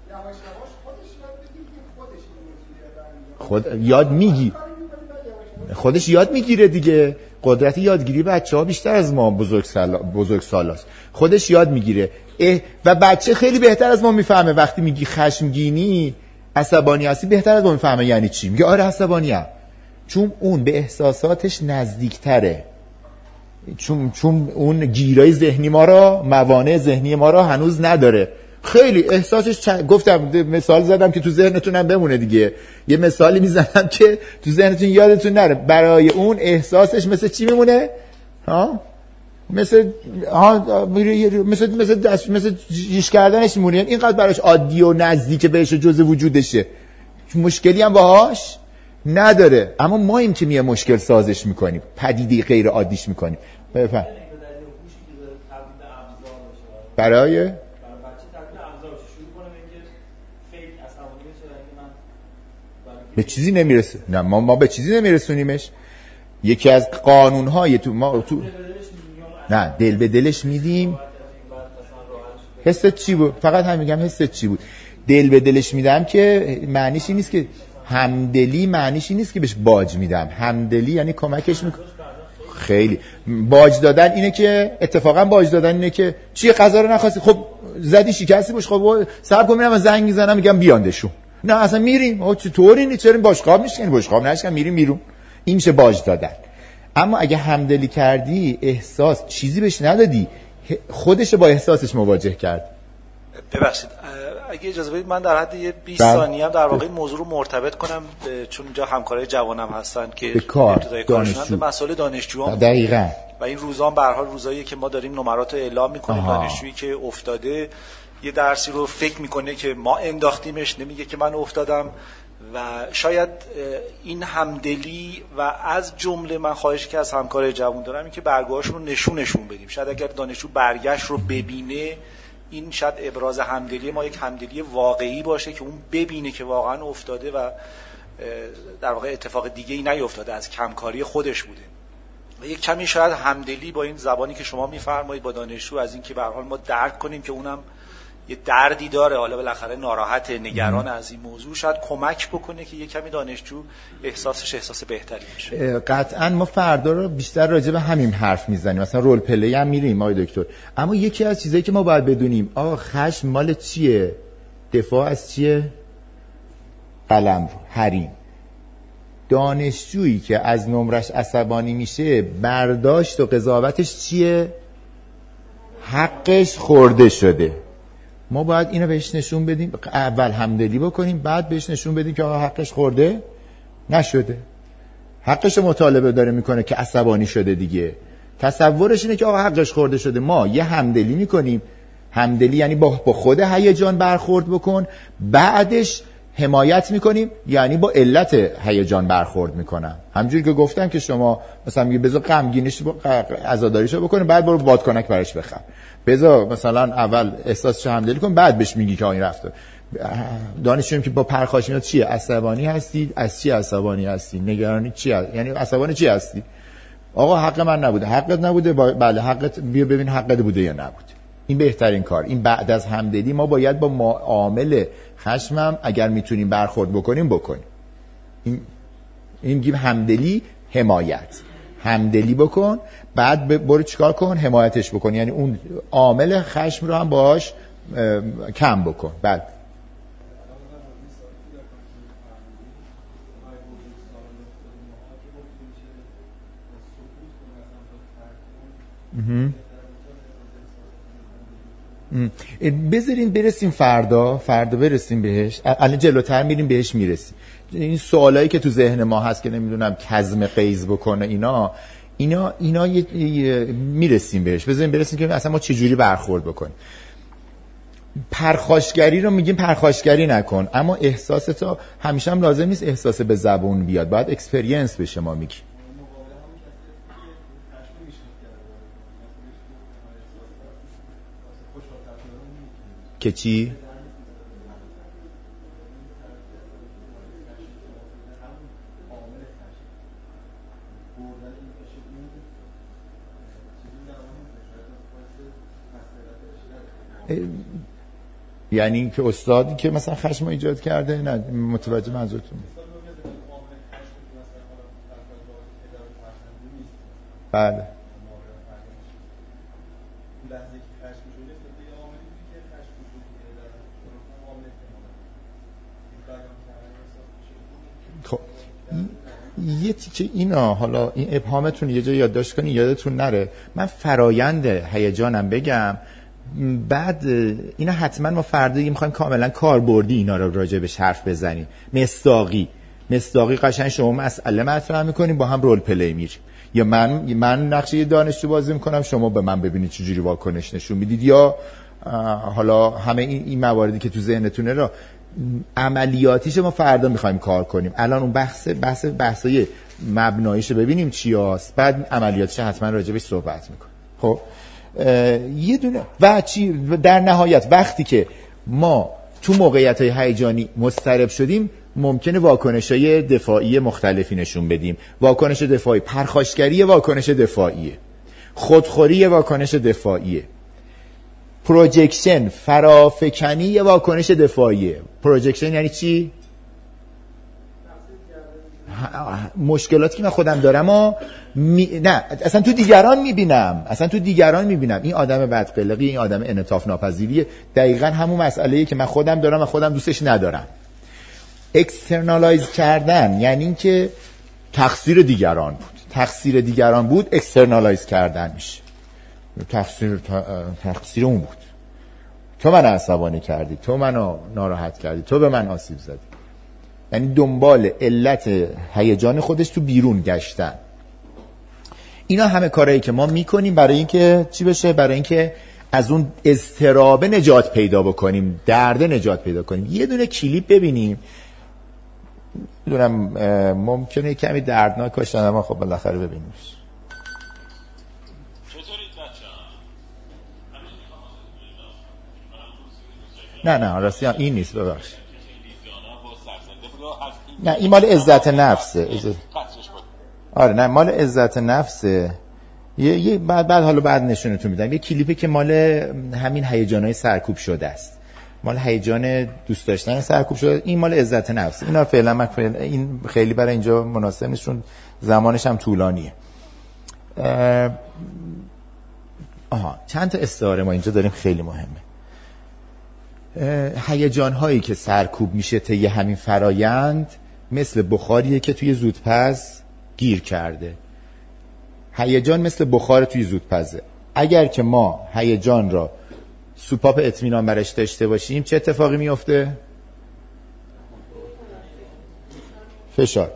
خود یاد میگی خودش یاد میگیره دیگه. قدرت یادگیری بچه‌ها بیشتر از ما بزرگسال بزرگسالاست. خودش یاد میگیره و بچه خیلی بهتر از ما میفهمه وقتی میگی خشمگینی عصبانی هستی بهتر از ما میفهمه یعنی چی. میگه آره عصبانی ام چون اون به احساساتش نزدیکتره چون چون اون گیرای ذهنی ما را موانع ذهنی ما را هنوز نداره. خیلی احساسش چند... گفتم مثال زدم که تو ذهنتون هم بمونه دیگه. یه مثالی میزنم که تو ذهنتون یادتون نره. برای اون احساسش مثل چی میمونه؟ ها مثل ها مثل مثل دست مثل جیش کردنش میمونه. اینقدر براش عادی و نزدیک بهش جزء وجودشه. مشکلی هم باهاش نداره، اما ما این که میه مشکل سازش میکنیم، پدیده غیر عادیش میکنیم. بفهم برای به چیزی نمیرسه. نه ما ما به چیزی نمیرسونیمش. یکی از قانون‌های تو ما تو نه دل به دلش میدیم. حست چی بود؟ فقط هم میگم حست چی بود. دل به دلش میدم که معنیش این نیست که همدلی، معنیش این نیست که بهش باج میدم. همدلی یعنی کمکش میکنم. خیلی باج دادن اینه که اتفاقا باج دادن اینه که چی غذا رو نخواستی، خب زدی شکستی باش، خب صبر کن میرم زنگ میزنم میگم بیاندشون. نه اصلا میریم. آ چطوری نیست چرا باشقاب میشین باشقاب نشکن میریم بیرون. این میشه باج دادن. اما اگه همدلی کردی، احساس چیزی بهش ندادی، خودش با احساسش مواجه کرد.
ببخشید اگه اجازه بدید من در حد یه بیست ثانیه هم در واقع این موضوع رو مرتبط کنم، چون اینجا همکارای جوانم هستن که
به کار دانشجو
به مسائل دانشجویان
دقیقاً
و این روزان به هر حال روزاییه که ما داریم نمرات رو اعلام میکنیم. دانشجویی که افتاده یه درسی رو فکر میکنه که ما انداختیمش، نمیگه که من افتادم. و شاید این همدلی و از جمله من خواهش که از همکارای جوان دارم این که برگاهاشون رو نشونشون بدیم. شاید اگر دانشجو برگشت رو ببینه، این شاید ابراز همدلی ما یک همدلی واقعی باشه که اون ببینه که واقعا افتاده و در واقع اتفاق دیگه ای نیفتاده، از کمکاری خودش بوده. و یک کمی شاید همدلی با این زبانی که شما میفرمایید با دانشجو، از این که به هر حال ما درک کنیم که اونم یه دردی داره، حالا بالاخره ناراحت، نگران از این موضوع، شاید کمک بکنه که یه کمی دانشجو احساسش احساس بهتری بشه.
قطعاً ما فردا رو بیشتر راجع به همین حرف میزنیم، مثلا رول پلی هم میریم آقای دکتر. اما یکی از چیزایی که ما باید بدونیم، آقا خشم مال چیه؟ دفاع از چیه؟ قلم حریم. دانشجویی که از نمرش عصبانی میشه، برداشت و قضاوتش چیه؟ حقش خورده شده. ما باید اینو بهش نشون بدیم، اول همدلی بکنیم، بعد بهش نشون بدیم که آقا حقش خورده نشده. حقش مطالبه داره میکنه که عصبانی شده دیگه. تصورش اینه که آقا حقش خورده شده. ما یه همدلی میکنیم. همدلی یعنی با خود هیجان برخورد بکن، بعدش حمایت میکنیم، یعنی با علت هیجان برخورد میکنم. همونجوری که گفتم که شما مثلا میگه بذار غمگینش عزاداریشو بکنه، بعد برو بادکنک براش بخر. بذار مثلا اول احساسش همدلی کن، بعد بهش میگی که این رفته. دانشجویی که با پرخاش میاد چیه؟ عصبانی هستی؟ از چی عصبانی هستی؟ نگرانی چی هست؟ یعنی عصبانی چی هستی؟ آقا حق من نبوده. حقت نبوده؟ بله حقت، بیا ببین حقت بوده یا نبوده. این بهترین کار. این بعد از همدلی ما باید با معامله خشمم اگر میتونیم برخورد بکنیم بکنیم. این این میگیم همدلی، حمایت. همدلی بکن، بعد برو چیکار کن؟ حمایتش بکن. یعنی اون عامل خشم رو هم باهاش کم بکن. بعد بذارین برسیم فردا فردا برسیم بهش. الان جلوتر میریم بهش میرسیم. این سوالایی که تو ذهن ما هست که نمیدونم کظم قیز بکنه، اینا اینا اینا میرسیم بهش. بذارین برسیم که اصلا ما چه جوری برخورد بکنیم. پرخاشگری رو میگیم پرخاشگری نکن، اما احساسات همیشه هم لازم نیست احساس به زبون بیاد، باید اکسپریانس بشه. ما میگیم که چی؟ یعنی این که استادی که مثلا خشم ایجاد کرده، نه متوجه منظورتون. بله خب یه تیکه اینا، حالا این ابهامتون یه جا یادداشت کنی یادتون نره. من فرایند هیجانم بگم، بعد اینا حتما ما فردا میخوایم کاملا کاربردی اینا رو راجع بهش حرف بزنیم. مصداقی مصداقی قشنگ شما مسئله مطرح میکنیم، با هم رول پلی میریم. یا من من نقشه یه دانشجو بازی میکنم، شما به من ببینید چجوری واکنش نشون میدید. یا حالا همه این, این مواردی که تو ذهنتونه رو عملیاتیش ما فردا میخوایم کار کنیم. الان اون بحث بحث بحثای مبناییشو ببینیم چی هست، بعد عملیاتیش حتما راجبش صحبت میکنیم. خب یه دونه و چی در نهایت وقتی که ما تو موقعیت‌های هیجانی مضطرب شدیم ممکنه واکنش‌های دفاعی مختلفی نشون بدیم. واکنش دفاعی پرخاشگری، واکنش دفاعیه. خودخوری، واکنش دفاعیه. پروجکشن، فرافکنی، واکنش دفاعیه. پروجکشن یعنی چی؟ مشکلاتی که من خودم دارم و می... نه اصلا تو دیگران میبینم اصلا تو دیگران میبینم این آدم بدقلقی، این آدم انعطاف ناپذیریه. دقیقاً همون مسئله‌ای که من خودم دارم و خودم دوستش ندارم. اکسترنالایز کردن یعنی این که تقصیر دیگران بود، تقصیر دیگران بود، اکسترنالایز کردن میشه. تقصیر تقصیر اون بود، تو من عصبانی کردی، تو منو ناراحت کردی، تو به من آسیب زدی. یعنی دنبال علت هیجان خودش تو بیرون گشتن. اینا همه کارهایی که ما میکنیم برای اینکه چی بشه؟ برای اینکه از اون اضطراب نجات پیدا بکنیم، درد نجات پیدا کنیم. یه دونه کلیپ ببینیم. میدونم ممکنه کمی دردناک باشه اما خب بالاخره ببینیمش. نه نه راستی این نیست، ببخشید. نه این مال عزت نفسه. عزت... آره نه مال عزت نفسه. یه, یه بعد بعد حالا بعد نشونتون میدم. یه کلیپی که مال همین هیجانای سرکوب شده است. مال هیجان دوست داشتن سرکوب شده. این مال عزت نفس. اینا فعلا من فعلا این خیلی برای اینجا مناسب نیست چون زمانش هم طولانیه. آها چند تا استعاره ما اینجا داریم خیلی مهمه. هیجان هایی که سرکوب میشه طی همین فرایند مثل بخاریه که توی زودپز گیر کرده. هیجان مثل بخار توی زودپزه. اگر که ما هیجان را سوپاپ اطمینان برش داشته باشیم چه اتفاقی میفته؟ فشار.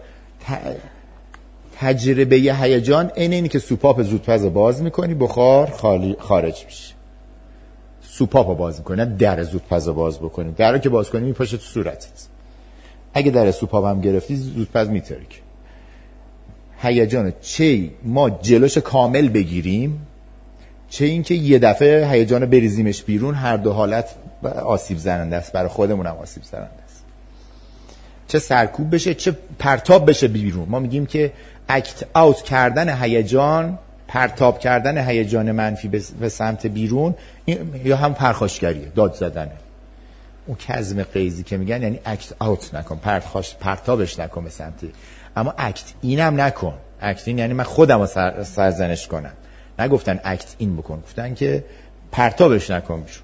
تجربه ی هیجان این اینی که سوپاپ زودپز باز میکنی بخار خالی خارج میشه. سوپاپ باز میکنی نه در زودپز باز بکنی. در رو که باز کنی میپاشه تو صورتت. اگه در سوپاپ هم گرفتی زودپز میترک. هیجان چه ما جلوش کامل بگیریم چه این که یه دفعه هیجان بریزیمش بیرون، هر دو حالت آسیب زننده است، برای خودمون هم آسیب زننده است. چه سرکوب بشه چه پرتاب بشه بیرون. ما میگیم که اکت اوت کردن هیجان، پرتاب کردن هیجان منفی به سمت بیرون یا هم پرخاشگریه، داد زدنه. اون کظم غیظی که میگن یعنی اکت اوت نکن، پرخاش پرتابش نکن به سمت. اما اکت اینم نکن. اکت این یعنی من خودم رو سر، سرزنش کنم. نگفتن اکت این بکن، گفتن که پرتابش نکن بیرون.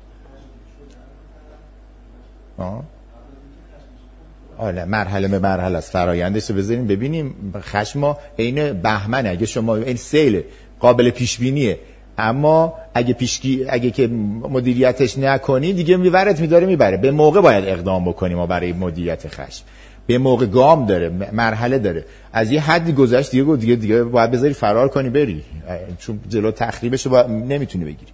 آه آره مرحله به مرحله است، فرایندش رو بذاریم ببینیم. خشم ما عین بهمنه، اگه شما این سیل قابل پیش بینیه، اما اگه پیشگی اگه که مدیریتش نکنی دیگه میبرت میداره میبره. به موقع باید اقدام بکنیم ما برای مدیریت خشم. به موقع گام داره، مرحله داره. از یه حدی گذشت دیگه دیگه دیگه باید بذاری فرار کنی بری، چون جلو تخریبش رو نمیتونی بگیری.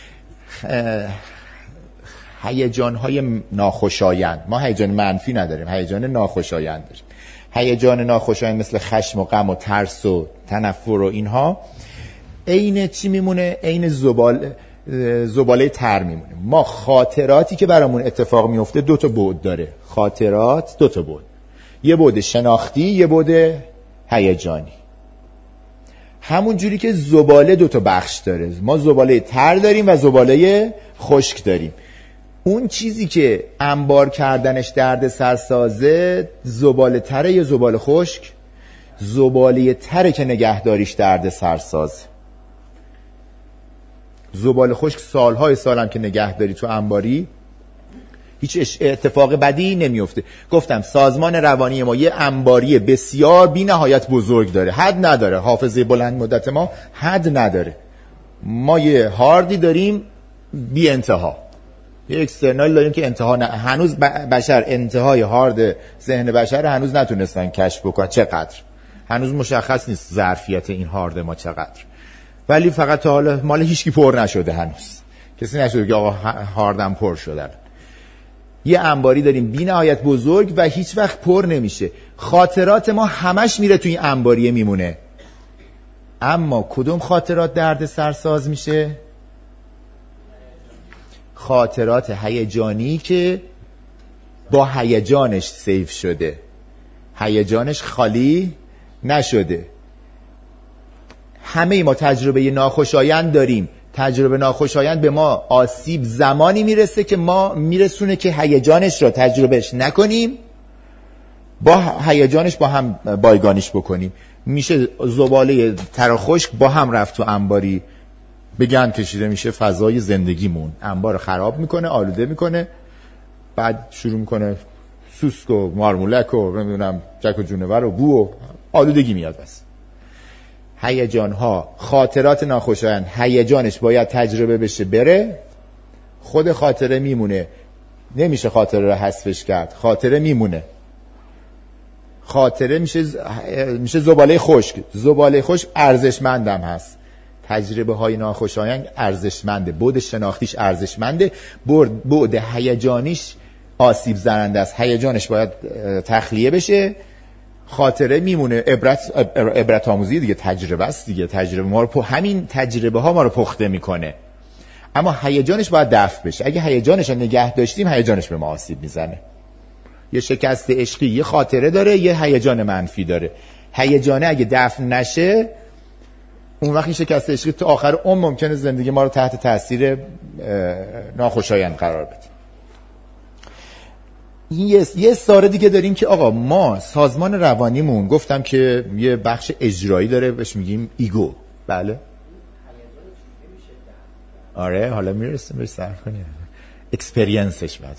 هیجان‌های ناخوشایند، ما هیجان منفی نداریم، هیجان ناخوشایند داریم. هیجان ناخوشایند مثل خشم و غم و ترس و تنفر و اینها عین چی میمونه؟ عین زبال زباله تر میمونه. ما خاطراتی که برامون اتفاق میفته دو تا بعد داره. خاطرات دو تا بعد، یه بعد شناختی، یه بعد هیجانی. همون جوری که زباله دو تا بخش داره، ما زباله تر داریم و زباله خشک داریم. اون چیزی که انبار کردنش درد سرسازه زباله تره یا زباله خشک؟ زباله تره که نگهداریش درد سرسازه. زباله خشک سالهای سالم که نگهداری تو انباری هیچ اتفاق بدی نمیفته. گفتم سازمان روانی ما یه انباری بسیار بی نهایت بزرگ داره، حد نداره. حافظه بلند مدت ما حد نداره. ما یه هاردی داریم بی انتها، یه اکسترنال داریم که انتها نه. هنوز بشر انتهای هارد ذهن بشر هنوز نتونستن کشف بکنن چقدر. هنوز مشخص نیست ظرفیت این هارد ما چقدر، ولی فقط تا حالا مال هیچکی پر نشده. هنوز کسی نشده که آقا هاردم پر شده. یه انباری داریم بی نهایت بزرگ و هیچ وقت پر نمیشه. خاطرات ما همش میره توی این انباریه میمونه. اما کدوم خاطرات درد سرساز میشه؟ خاطرات هیجانی که با هیجانش سیف شده، هیجانش خالی نشده. همه ما تجربه ناخوشایند داریم. تجربه ناخوشایند به ما آسیب زمانی میرسه که ما میرسونه که هیجانش رو تجربهش نکنیم، با هیجانش با هم بایگانیش بکنیم. میشه زباله تر و خشک با هم رفت تو انباری بگن کشیده میشه، فضای زندگیمون انبار خراب میکنه، آلوده میکنه، بعد شروع میکنه سوسک و مارمولک و نمیدونم جک و جونور و بو و آلودگی میاد. بس هیجان ها، خاطرات ناخوشایند، هیجانش باید تجربه بشه بره، خود خاطره میمونه. نمیشه خاطره رو حذفش کرد، خاطره میمونه. خاطره میشه میشه زباله خشک. زباله خشک ارزشمندم هست. تجربه های ناخوشایند ارزشمنده، بعد شناختیش ارزشمنده، بعد هیجانیش آسیب زننده است. هیجانش باید تخلیه بشه، خاطره میمونه. عبرت عبرت آموزی دیگه، تجربه است دیگه. تجربه ما رو همین تجربه ها ما رو پخته میکنه. اما هیجانش باید دفع بشه. اگه هیجانش رو نگه داشتیم، هیجانش به ما آسیب میزنه. یه شکست عشقی یه خاطره داره، یه هیجان منفی داره. هیجانه اگه دفع نشه، اون وقت این شکست عشقی تو آخر عمر ممکنه زندگی ما رو تحت تاثیر ناخوشایند قرار بده. یه یه ساره دیگه داریم که آقا ما سازمان روانیمون، گفتم که یه بخش اجرایی داره بهش میگیم ایگو. بله آره، حالا میرسیم بهش صرف کنیم. اکسپریانسش بعد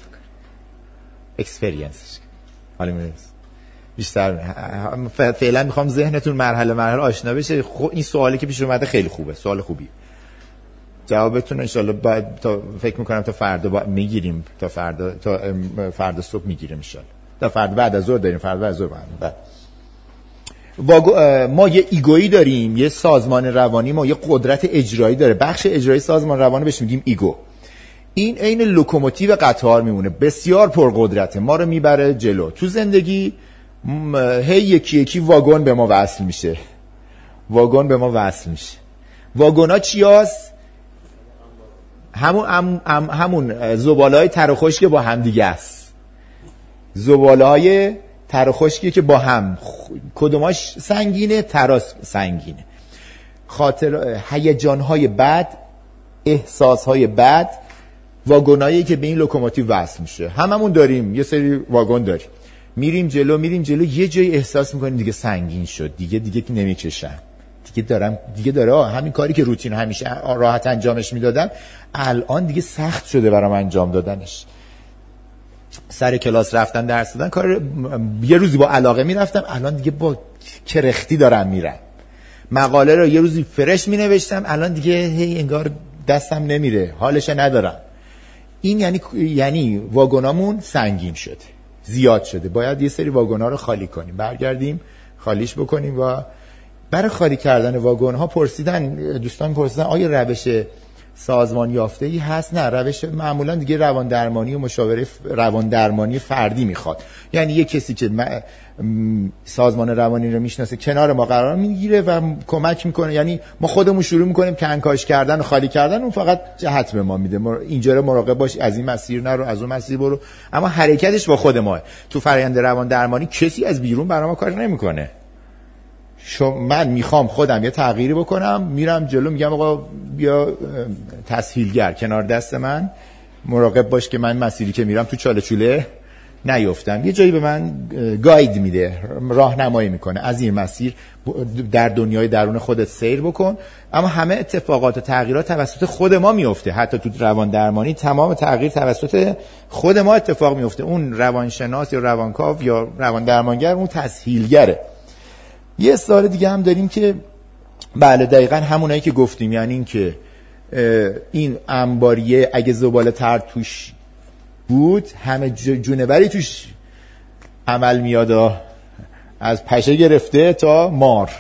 اکسپریانسش حالا میرسیم بیشتر. فعلا میخوام ذهنتون مرحله مرحله آشنا بشه. این سوالی که پیش اومده خیلی خوبه، سوال خوبی. جوابتون انشالله بعد تا فکر میکنم تا فردا میگیریم، تا فردا تا فردا صبح میگیریم انشالله. تا فردا بعد از ظهر داریم، فردا بعد از ظهر بعد. واگو... ما یه ایگویی داریم، یه سازمان روانی ما یه قدرت اجرایی داره. بخش اجرایی سازمان روانی بهش میگیم ایگو. این عین لوکوموتیو قطار میمونه، بسیار پرقدرته، ما رو میبره جلو. تو زندگی هی یکی یکی واگن به ما وصل میشه، واگن به ما وصل میشه. واگن ها چی هست؟ همون هم هم همون زباله‌های تر و خشک با هم دیگه است. زباله‌های تر و خشکی که با هم، کدوماش سنگینه؟ تراس سنگینه. خاطر هیجان‌های بد، احساس‌های بد، واگنایی که به این لوکوموتیو وصل میشه. هممون داریم، یه سری واگن داریم. میریم جلو میریم جلو، یه جایی احساس میکنیم دیگه سنگین شد، دیگه دیگه که نمیکشم، دیگه دارم دیگه داره همین کاری که روتین همیشه راحت انجامش میدادم الان دیگه سخت شده برام انجام دادنش. سر کلاس رفتن درس دادن کار یه روزی با علاقه میرفتم، الان دیگه با کرختی دارم میرم. مقاله رو یه روزی فرش مینوشتم، الان دیگه هی انگار دستم نمیره، حالش ندارم. این یعنی یعنی واگنامون سنگین شده، زیاد شده. باید یه سری واگن‌ها رو خالی کنیم، برگردیم خالیش بکنیم. و برای خالی کردن واگن‌ها پرسیدن دوستان، پرسیدن آیا روش سازمان یافته‌ای هست؟ نه، روش معمولا دیگه روان درمانی و مشاوره روان درمانی فردی میخواد. یعنی یه کسی که سازمان روانی رو میشناسه کنار ما قرار میگیره و کمک میکنه. یعنی ما خودمون شروع میکنیم کنکاش کردن و خالی کردن، اون فقط جهت به ما میده، اینجا رو مراقب باش، از این مسیر نرو، از اون مسیر برو. اما حرکتش با خود ماه. تو فرآیند روان درمانی کسی از بیرون برای ما کار نمیکنه. شو من میخوام خودم یه تغییری بکنم، میرم جلو، میگم آقا بیا تسهیلگر کنار دست من، مراقب باش که من مسیری که میرم تو چاله چوله نیفتم. یه جایی به من گاید میده، راهنمایی میکنه، از این مسیر در دنیای درون خودت سیر بکن. اما همه اتفاقات و تغییرات توسط خود ما میفته. حتی تو روان درمانی تمام تغییر توسط خود ما اتفاق میفته. اون روانشناس یا روانکاو یا روان درمانگر اون تسهیلگره. یه سوال دیگه هم داریم که بله دقیقاً همونایی که گفتیم، یعنی این که این انباریه اگه زباله تر توش بود همه جونوری توش عمل میاد، از پشه گرفته تا مار.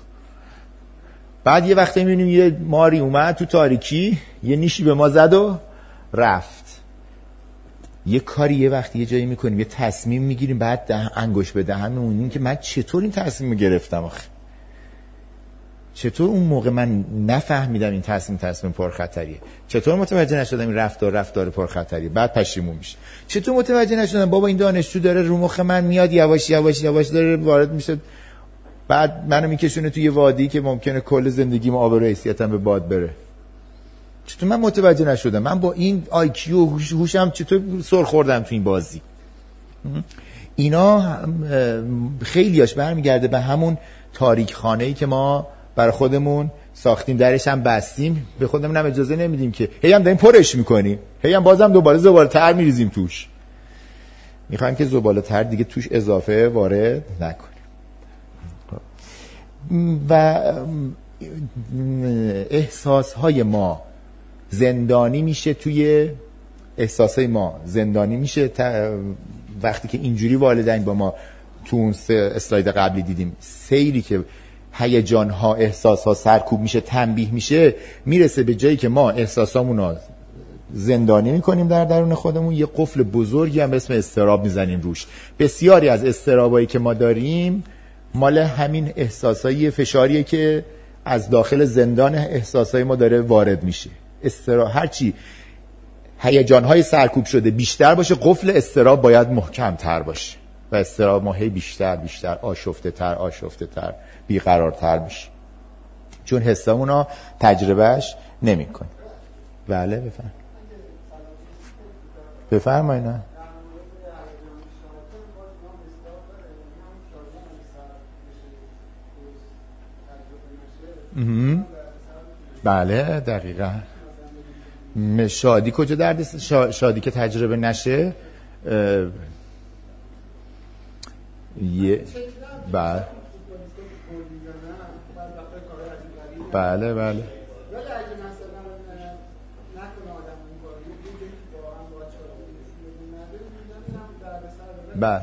بعد یه وقتی میبینیم یه ماری اومد تو تاریکی، یه نیشی به ما زد و رفت. یه کاری یه وقتی یه جایی میکنیم، یه تصمیم میگیریم، بعد ده انگوش به دهن میمونیم که من چطور این تصمیم رو گرفتم آخه، چطور اون موقع من نفهمیدم این تصمیم تصمیم پرخطریه، چطور متوجه نشدم این رفتار رفتار پرخطریه، بعد پشیمون میشه. چطور متوجه نشدم بابا این دانشجو داره رو مخ من میاد، یواش یواش یواش داره وارد میشه، بعد منو میکشونه توی وادی که ممکنه کل زندگیم آبرو حیثیتم به باد بره. چطور من متوجه نشدم؟ من با این آی کیو و هوشم چطور سر خوردم تو این بازی؟ اینا خیلیاش برمیگرده به همون تاریک خانه‌ای که ما برای خودمون ساختیم، درش هم بستیم، به خودمون هم اجازه نمیدیم که هی هم داریم پرش میکنیم، هی هم بازم دوباره زباله تر میریزیم توش. میخوایم که زباله تر دیگه توش اضافه وارد نکنیم. و احساسهای ما زندانی میشه، توی احساسهای ما زندانی میشه وقتی که اینجوری والدین با ما تو اون اسلاید قبلی دیدیم، سیری که هیجان ها، احساس ها سرکوب میشه، تنبیه میشه، میرسه به جایی که ما احساسامون رو زندانی میکنیم در درون خودمون، یه قفل بزرگی هم به اسم اضطراب میزنیم روش. بسیاری از اضطرابایی که ما داریم مال همین احساسایی فشاریه که از داخل زندان احساسای ما داره وارد میشه. اضطراب هرچی هیجان‌های سرکوب شده بیشتر باشه، قفل اضطراب باید محکم تر باشه و اضطراب ما هی بیشتر بیشتر آشفته تر آشفته تر بیقرار تر میشه، چون حسامونا تجربهش نمی کنه. بله بفرم بفرمایید. نه بله دقیقا. شادی کجا درد است؟ شادی که تجربه نشه یه بله بله بله بله.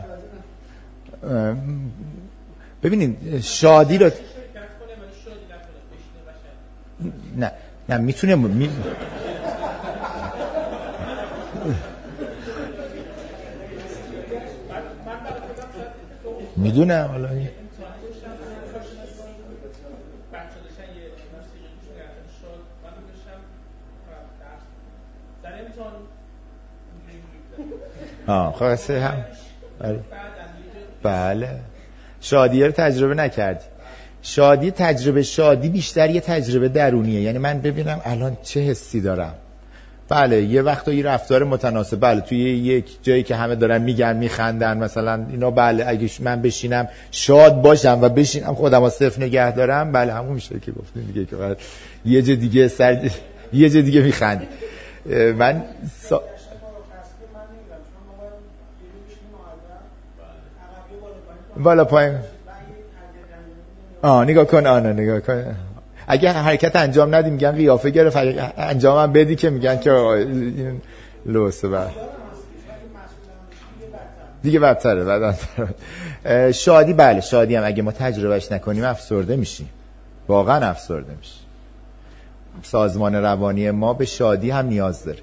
ببینید شادی رو نه نه میتونه می... میدونم حالا آه خلاصه هم بله بله. شادی رو تجربه نکردی. شادی تجربه شادی بیشتر یه تجربه درونیه، یعنی من ببینم الان چه حسی دارم. بله یه وقتا یه رفتار متناسب، بله توی یک جایی که همه دارن میگن میخندن مثلا اینا، بله اگه من بشینم شاد باشم و بشینم خودم رو صفر نگه دارم، بله همون میشه که گفتیم دیگه که بعد یه جا دیگه سر یه جا دیگه میخندی. من سا... بالا پایین آه نگاه کن، آه نگاه کن. اگه حرکت انجام ندی میگن قیافه گرفت، انجام هم بدی که میگن که این لوسه بعد دیگه بدتره بعد. شادی بله شادی هم اگه ما تجربهش نکنیم افسرده میشیم، واقعا افسرده میشیم. سازمان روانی ما به شادی هم نیاز داره.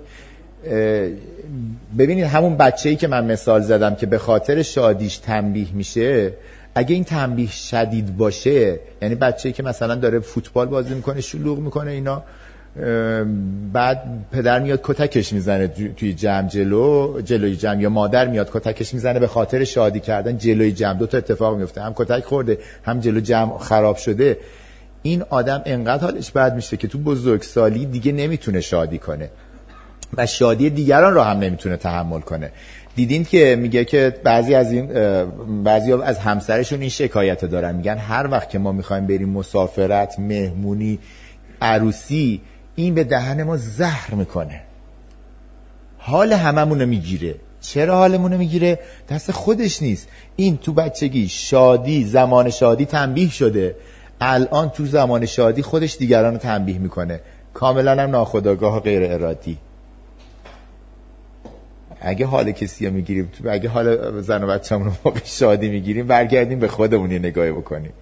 ببینید همون بچه‌ای که من مثال زدم که به خاطر شادیش تنبیه میشه، اگه این تنبیه شدید باشه، یعنی بچه‌ای که مثلا داره فوتبال بازی میکنه شلوغ میکنه اینا، بعد پدر میاد کتکش میزنه توی جمع جلو جلوی جمع، یا مادر میاد کتکش میزنه به خاطر شادی کردن جلوی جمع، دو تا اتفاق میفته، هم کتک خورده هم جلو جمع خراب شده. این آدم انقدر حالش بد میشه که تو بزرگسالی دیگه نمیتونه شادی کنه و شادی دیگران رو هم نمیتونه تحمل کنه. دیدین که میگه که بعضی از این بعضی از همسرشون این شکایت دارن، میگن هر وقت که ما میخوایم بریم مسافرت، مهمونی، عروسی، این به دهن ما زهر میکنه، حال هممونو میگیره. چرا حالمونو میگیره؟ دست خودش نیست. این تو بچگی شادی، زمان شادی تنبیه شده، الان تو زمان شادی خودش دیگران رو تنبیه میکنه، کاملا هم ناخودآگاه و غیر ارادی. اگه حال کسی رو میگیریم، اگه حال زن و بچه‌مون رو موقع شادی میگیریم، برگردیم به خودمون یه نگاهی بکنیم.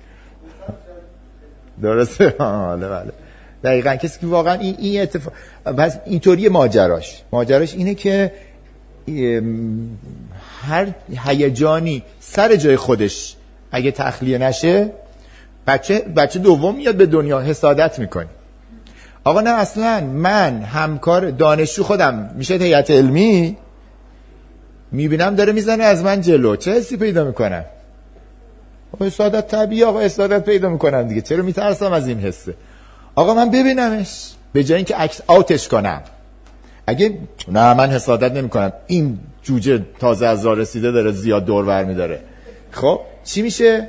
درسته؟ حالا بله دقیقاً. کسی که واقعا این این اتفاق، پس اینطوری ماجراش ماجراش اینه که هر هیجانی سر جای خودش اگه تخلیه نشه، بچه بچه دوم میاد به دنیا، حسادت میکنی. آقا نه اصلا من همکار دانشجو خودم میشه هیئت علمی، میبینم داره میزنه از من جلو، چه حسی پیدا میکنم؟ آقا حسادت طبیعی، آقا حسادت پیدا میکنم دیگه، چرا میترسم از این حسه؟ آقا من ببینمش به جای اینکه عکس آوتش کنم. اگه نه من حسادت نمیکنم، این جوجه تازه از راه رسیده داره زیاد دور ور میداره، خب چی میشه؟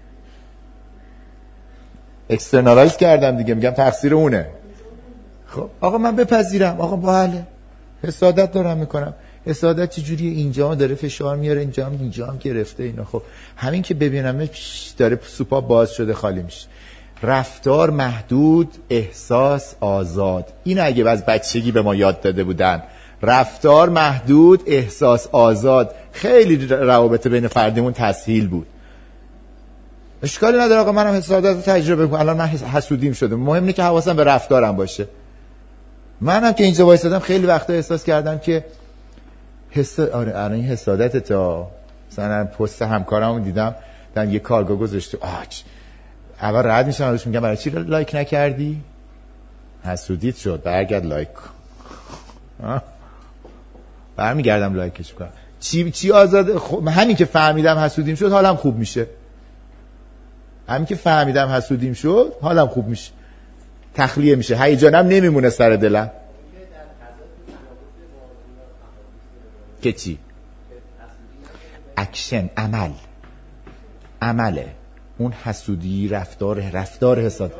اکسترنالایز کردم دیگه، میگم تقصیر اونه. خب آقا من بپذیرم، آقا بله حسادت دارم میکنم. حسادت چجوریه؟ اینجا داره فشار میاره، اینجا هم اینجا هم گرفته اینا. خب همین که ببینم داره سوپا باز شده خالی میشه. رفتار محدود، احساس آزاد. این اگه از بچگی به ما یاد داده بودن، رفتار محدود، احساس آزاد، خیلی روابط بین فردیمون تسهیل بود. اشکالی نداره آقا منم حسادت رو تجربه کنم، الان من حسودیم شده، مهم اینه که حواسم به رفتارم باشه. منم که اینجا وایسادم خیلی وقتا احساس کردم که حس آره الان این حسادت تا مثلا پست همکارمو دیدم دارن یه کارگاه گذاشته، آچ اول رد میشم ازش میگم برای چی لایک نکردی؟ حسودیت شد، برگرد لایک کن. برمیگردم لایکش کنم. چی چی آزاد خب همین که فهمیدم حسودیم شد حالم خوب میشه. همین که فهمیدم حسودیم شد حالم خوب میشه، تخلیه میشه، هیجانم نمیمونه سر دلم. که چی؟ اکشن، عمل، عمله. اون حسودی رفتار، رفتار حساد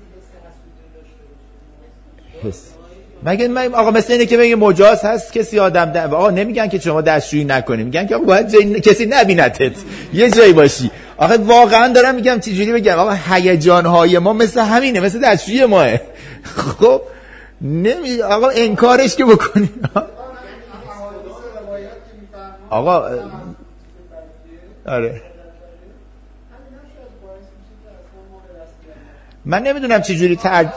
حس. مگه من آقا مثل اینه که میگه مجاز هست کسی آدم ده... آقا نمیگن که شما دستشویی نکنی، میگن که آقا باید جای... کسی نبینتت یه جایی باشی. آخه واقعا دارم میگم چجوری بگم، آقا هیجان‌های ما مثل همینه، مثل دستشویی ماه. خب نمی آقا انکارش که بکنی. آقا آره من نمیدونم چجوری تر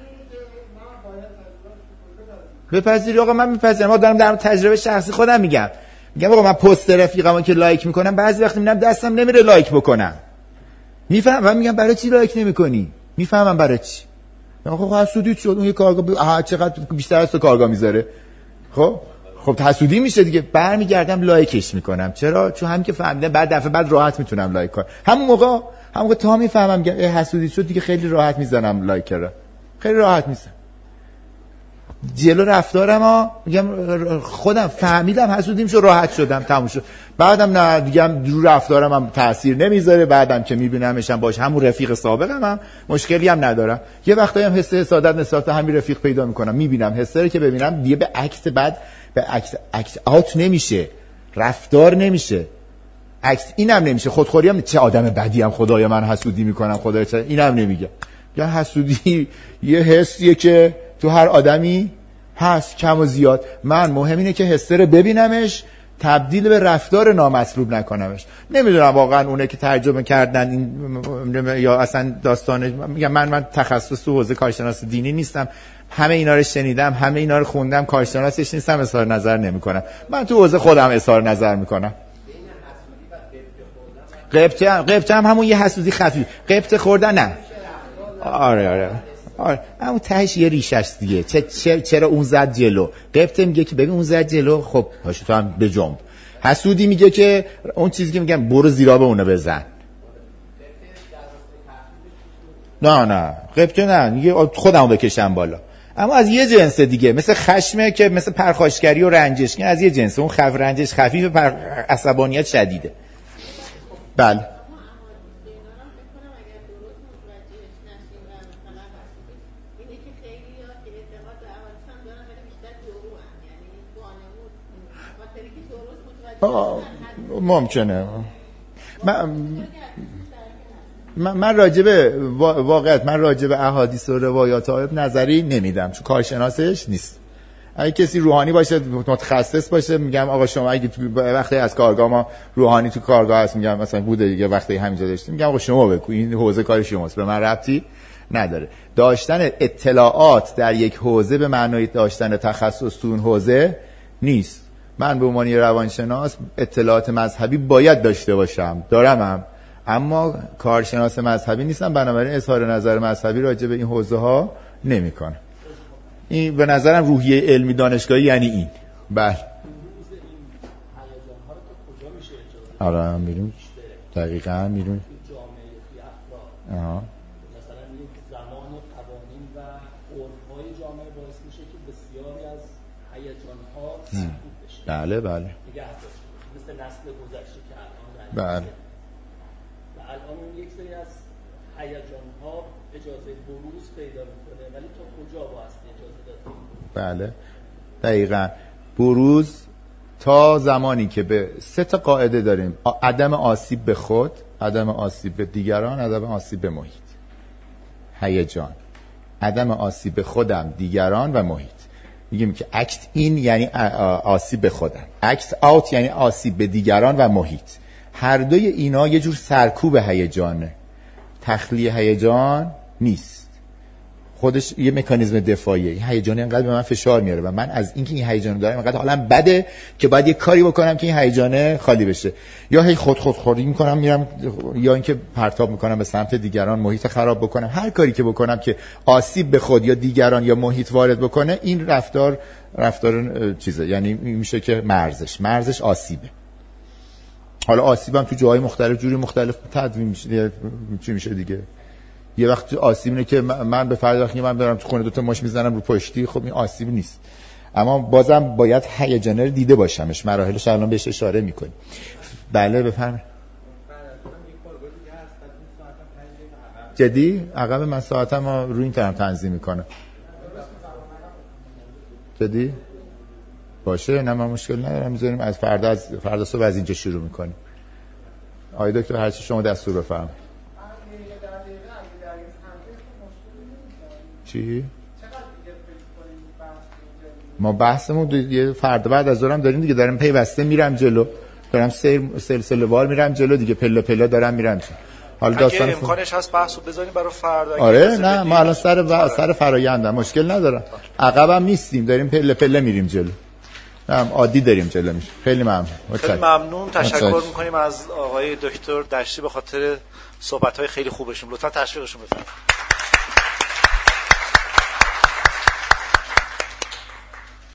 بپذیری. آقا من میپذیرم، آقا دارم در تجربه شخصی خودم میگم. میگم آقا من پست رفیقمو که لایک میکنم بعضی وقت میبینم دستم نمیره لایک بکنم، میفهمم و میگم برای چی لایک نمیکنی؟ میفهمم برای چی. آقا حسودیت شد، اون یه کارگاه آها چقدر بیشتر از تو کارگاه میذاره. خب خب حسودی میشه دیگه، برمیگردم لایکش میکنم. چرا؟ چون هم که فهمیدم بعد دفعه بعد راحت میتونم لایک کنم. همون موقع همون موقع تا میفهمم که حسودی شد دیگه خیلی راحت میزنم لایک را، خیلی راحت میزنم جلو رفتارم ها. میگم خودم فهمیدم حسودیم شد، راحت شدم، تموم شد. بعدم نه دیگه رو رفتارم هم تاثیر نمیذاره، بعدم که میبینمشم باش همون رفیق سابقم هم مشکلی هم ندارم. یه وقتایی هم حس حسادت نسبت به همین رفیق پیدا میکنم، میبینم حسه رو که ببینم دیگه به عکس بعد به عکس عکس آوت نمیشه، رفتار نمیشه، عکس اینم نمیشه، خودخوری هم چه آدم بدی هم خدایا من حسودی میکنم خدایا چه اینم نمیگه. یا حسودی یه حسیه که تو هر آدمی هست کم و زیاد. من مهم اینه که حسه رو ببینمش، تبدیل به رفتار نامطلوب نکنمش. نمیدونم واقعا اونه که ترجمه کردن این یا اصلا داستانه. میگم من من تخصص تو حوزه کارشناس دینی نیستم، همه اینا رو شنیدم، همه اینا رو خوندم، کارشناسش نیستم، اظهار نظر نمیکنم. من تو حوزه خودم اظهار نظر میکنم. غیبت هم غیبت هم همون یه حسودی خفیف، غیبت خوردن نه. آره آره آره همون تهش یه ریشه است دیگه. چه چرا اون زد جلو؟ غیبت میگه که ببین اون زد جلو، خب پاشو تو هم بجنب. حسودی میگه که اون چیزی که میگم برو زیرا به اونه بزن. نه نه غیبت نه، میگه خودمو بکشم بالا. اما از یه جنس دیگه، مثل خشمه که مثل پرخاشگری و رنجش که از یه جنس، اون خف رنجش خفیف، پر عصبانیت شدیده. بله ممکنه. من من, من راجبه واقعیت من راجبه احادیث و روایات آیات نظری نمیدم، چون کارشناسش نیست. اگه کسی روحانی باشه متخصص باشه میگم آقا شما اگه تو وقتی از کارگاه ما روحانی تو کارگاه هست، میگم مثلا بوده دیگه وقتی همینجا داشتیم، میگم آقا شما بگو این حوزه کار شماست، به من ربطی نداره. داشتن اطلاعات در یک حوزه به معنای داشتن تخصص تو اون حوزه نیست. من به عنوان روانشناس اطلاعات مذهبی باید داشته باشم، دارمم، اما کارشناس مذهبی نیستم، بنابراین اظهار نظر مذهبی راجع به این حوزه ها نمی‌کنم. این به نظرم روحیه علمی دانشگاهی یعنی این. بله. آره میریم دقیقاً میریم. آها.
مثلا یک زمان قوانین و عرف‌های جامعه باعث میشه که بسیاری از هیجان‌ها سکوت بشه.
بله بله.
نگه داشته مثل نسل گذشته که الان
بله.
و الان اون یک سری از هیجان‌ها اجازه بروز پیدا می‌کنه، ولی تا کجا بایستی اجازه داد؟
بله. دقیقاً. بروز تا زمانی که به سه تا قاعده داریم: عدم آسیب به خود، عدم آسیب به دیگران، عدم آسیب به محیط. هیجان، عدم آسیب به خودم، دیگران و محیط. میگیم که اکت این یعنی آسیب به خودم، اکت آوت یعنی آسیب به دیگران و محیط. هر دوی اینا یه جور سرکوب هیجانه، تخلیه هیجان نیست، خودش یه مکانیزم دفاعیه. این هیجان اینقدر به من فشار میاره و من از اینکه این هیجان رو دارم اینقدر حالم بده که باید یه کاری بکنم که این هیجان خالی بشه، یا هی خود خود خوردی میکنم میرم، یا اینکه پرتاب میکنم به سمت دیگران، محیط خراب بکنم. هر کاری که بکنم که آسیب به خود یا دیگران یا محیط وارد بکنه، این رفتار رفتار چیزه، یعنی میشه که مرزش مرزش آسیبه. حالا آسیبم تو جاهای مختلف جوری مختلف تدوین میشه، چی میشه دیگه. یه وقت آسیب اینه که من به فرض وقتی من دارم تو خونه دو تا ماش میزنم رو پشتی، خب این آسیب نیست، اما بازم باید هیجانه رو دیده باشمش، مراحلش الان بهش اشاره میکنیم. بله بفرمایید. جدی عقب من ساعتم رو این طرف تنظیم میکنم. جدی باشه، نه من مشکل ندارم، میذاریم از فردا از فردا صبح از اینجا شروع میکنیم. آقای دکتر هر چی شما دستور بفرمایید. چی؟ ما بحثمون یه فردا بعد از ظهرم داریم دیگه، دارم پیوسته میرم جلو، دارم سلسله وار میرم جلو دیگه، پله پله دارم میرم. حالا داستان
امکانش هست بحثو بذاریم برای فردا.
آره نه ما الان سر و... سر فرآیندم مشکل ندارم، عقبم نیستیم، داریم پله پله میریم جلو، هم عادی داریم جلو میشه. خیلی ممنون.
خیلی ممنون، تشکر میکنیم از آقای دکتر دشتی به خاطر صحبت‌های خیلی خوبشون. لطفا تشویقشون بفرمایید.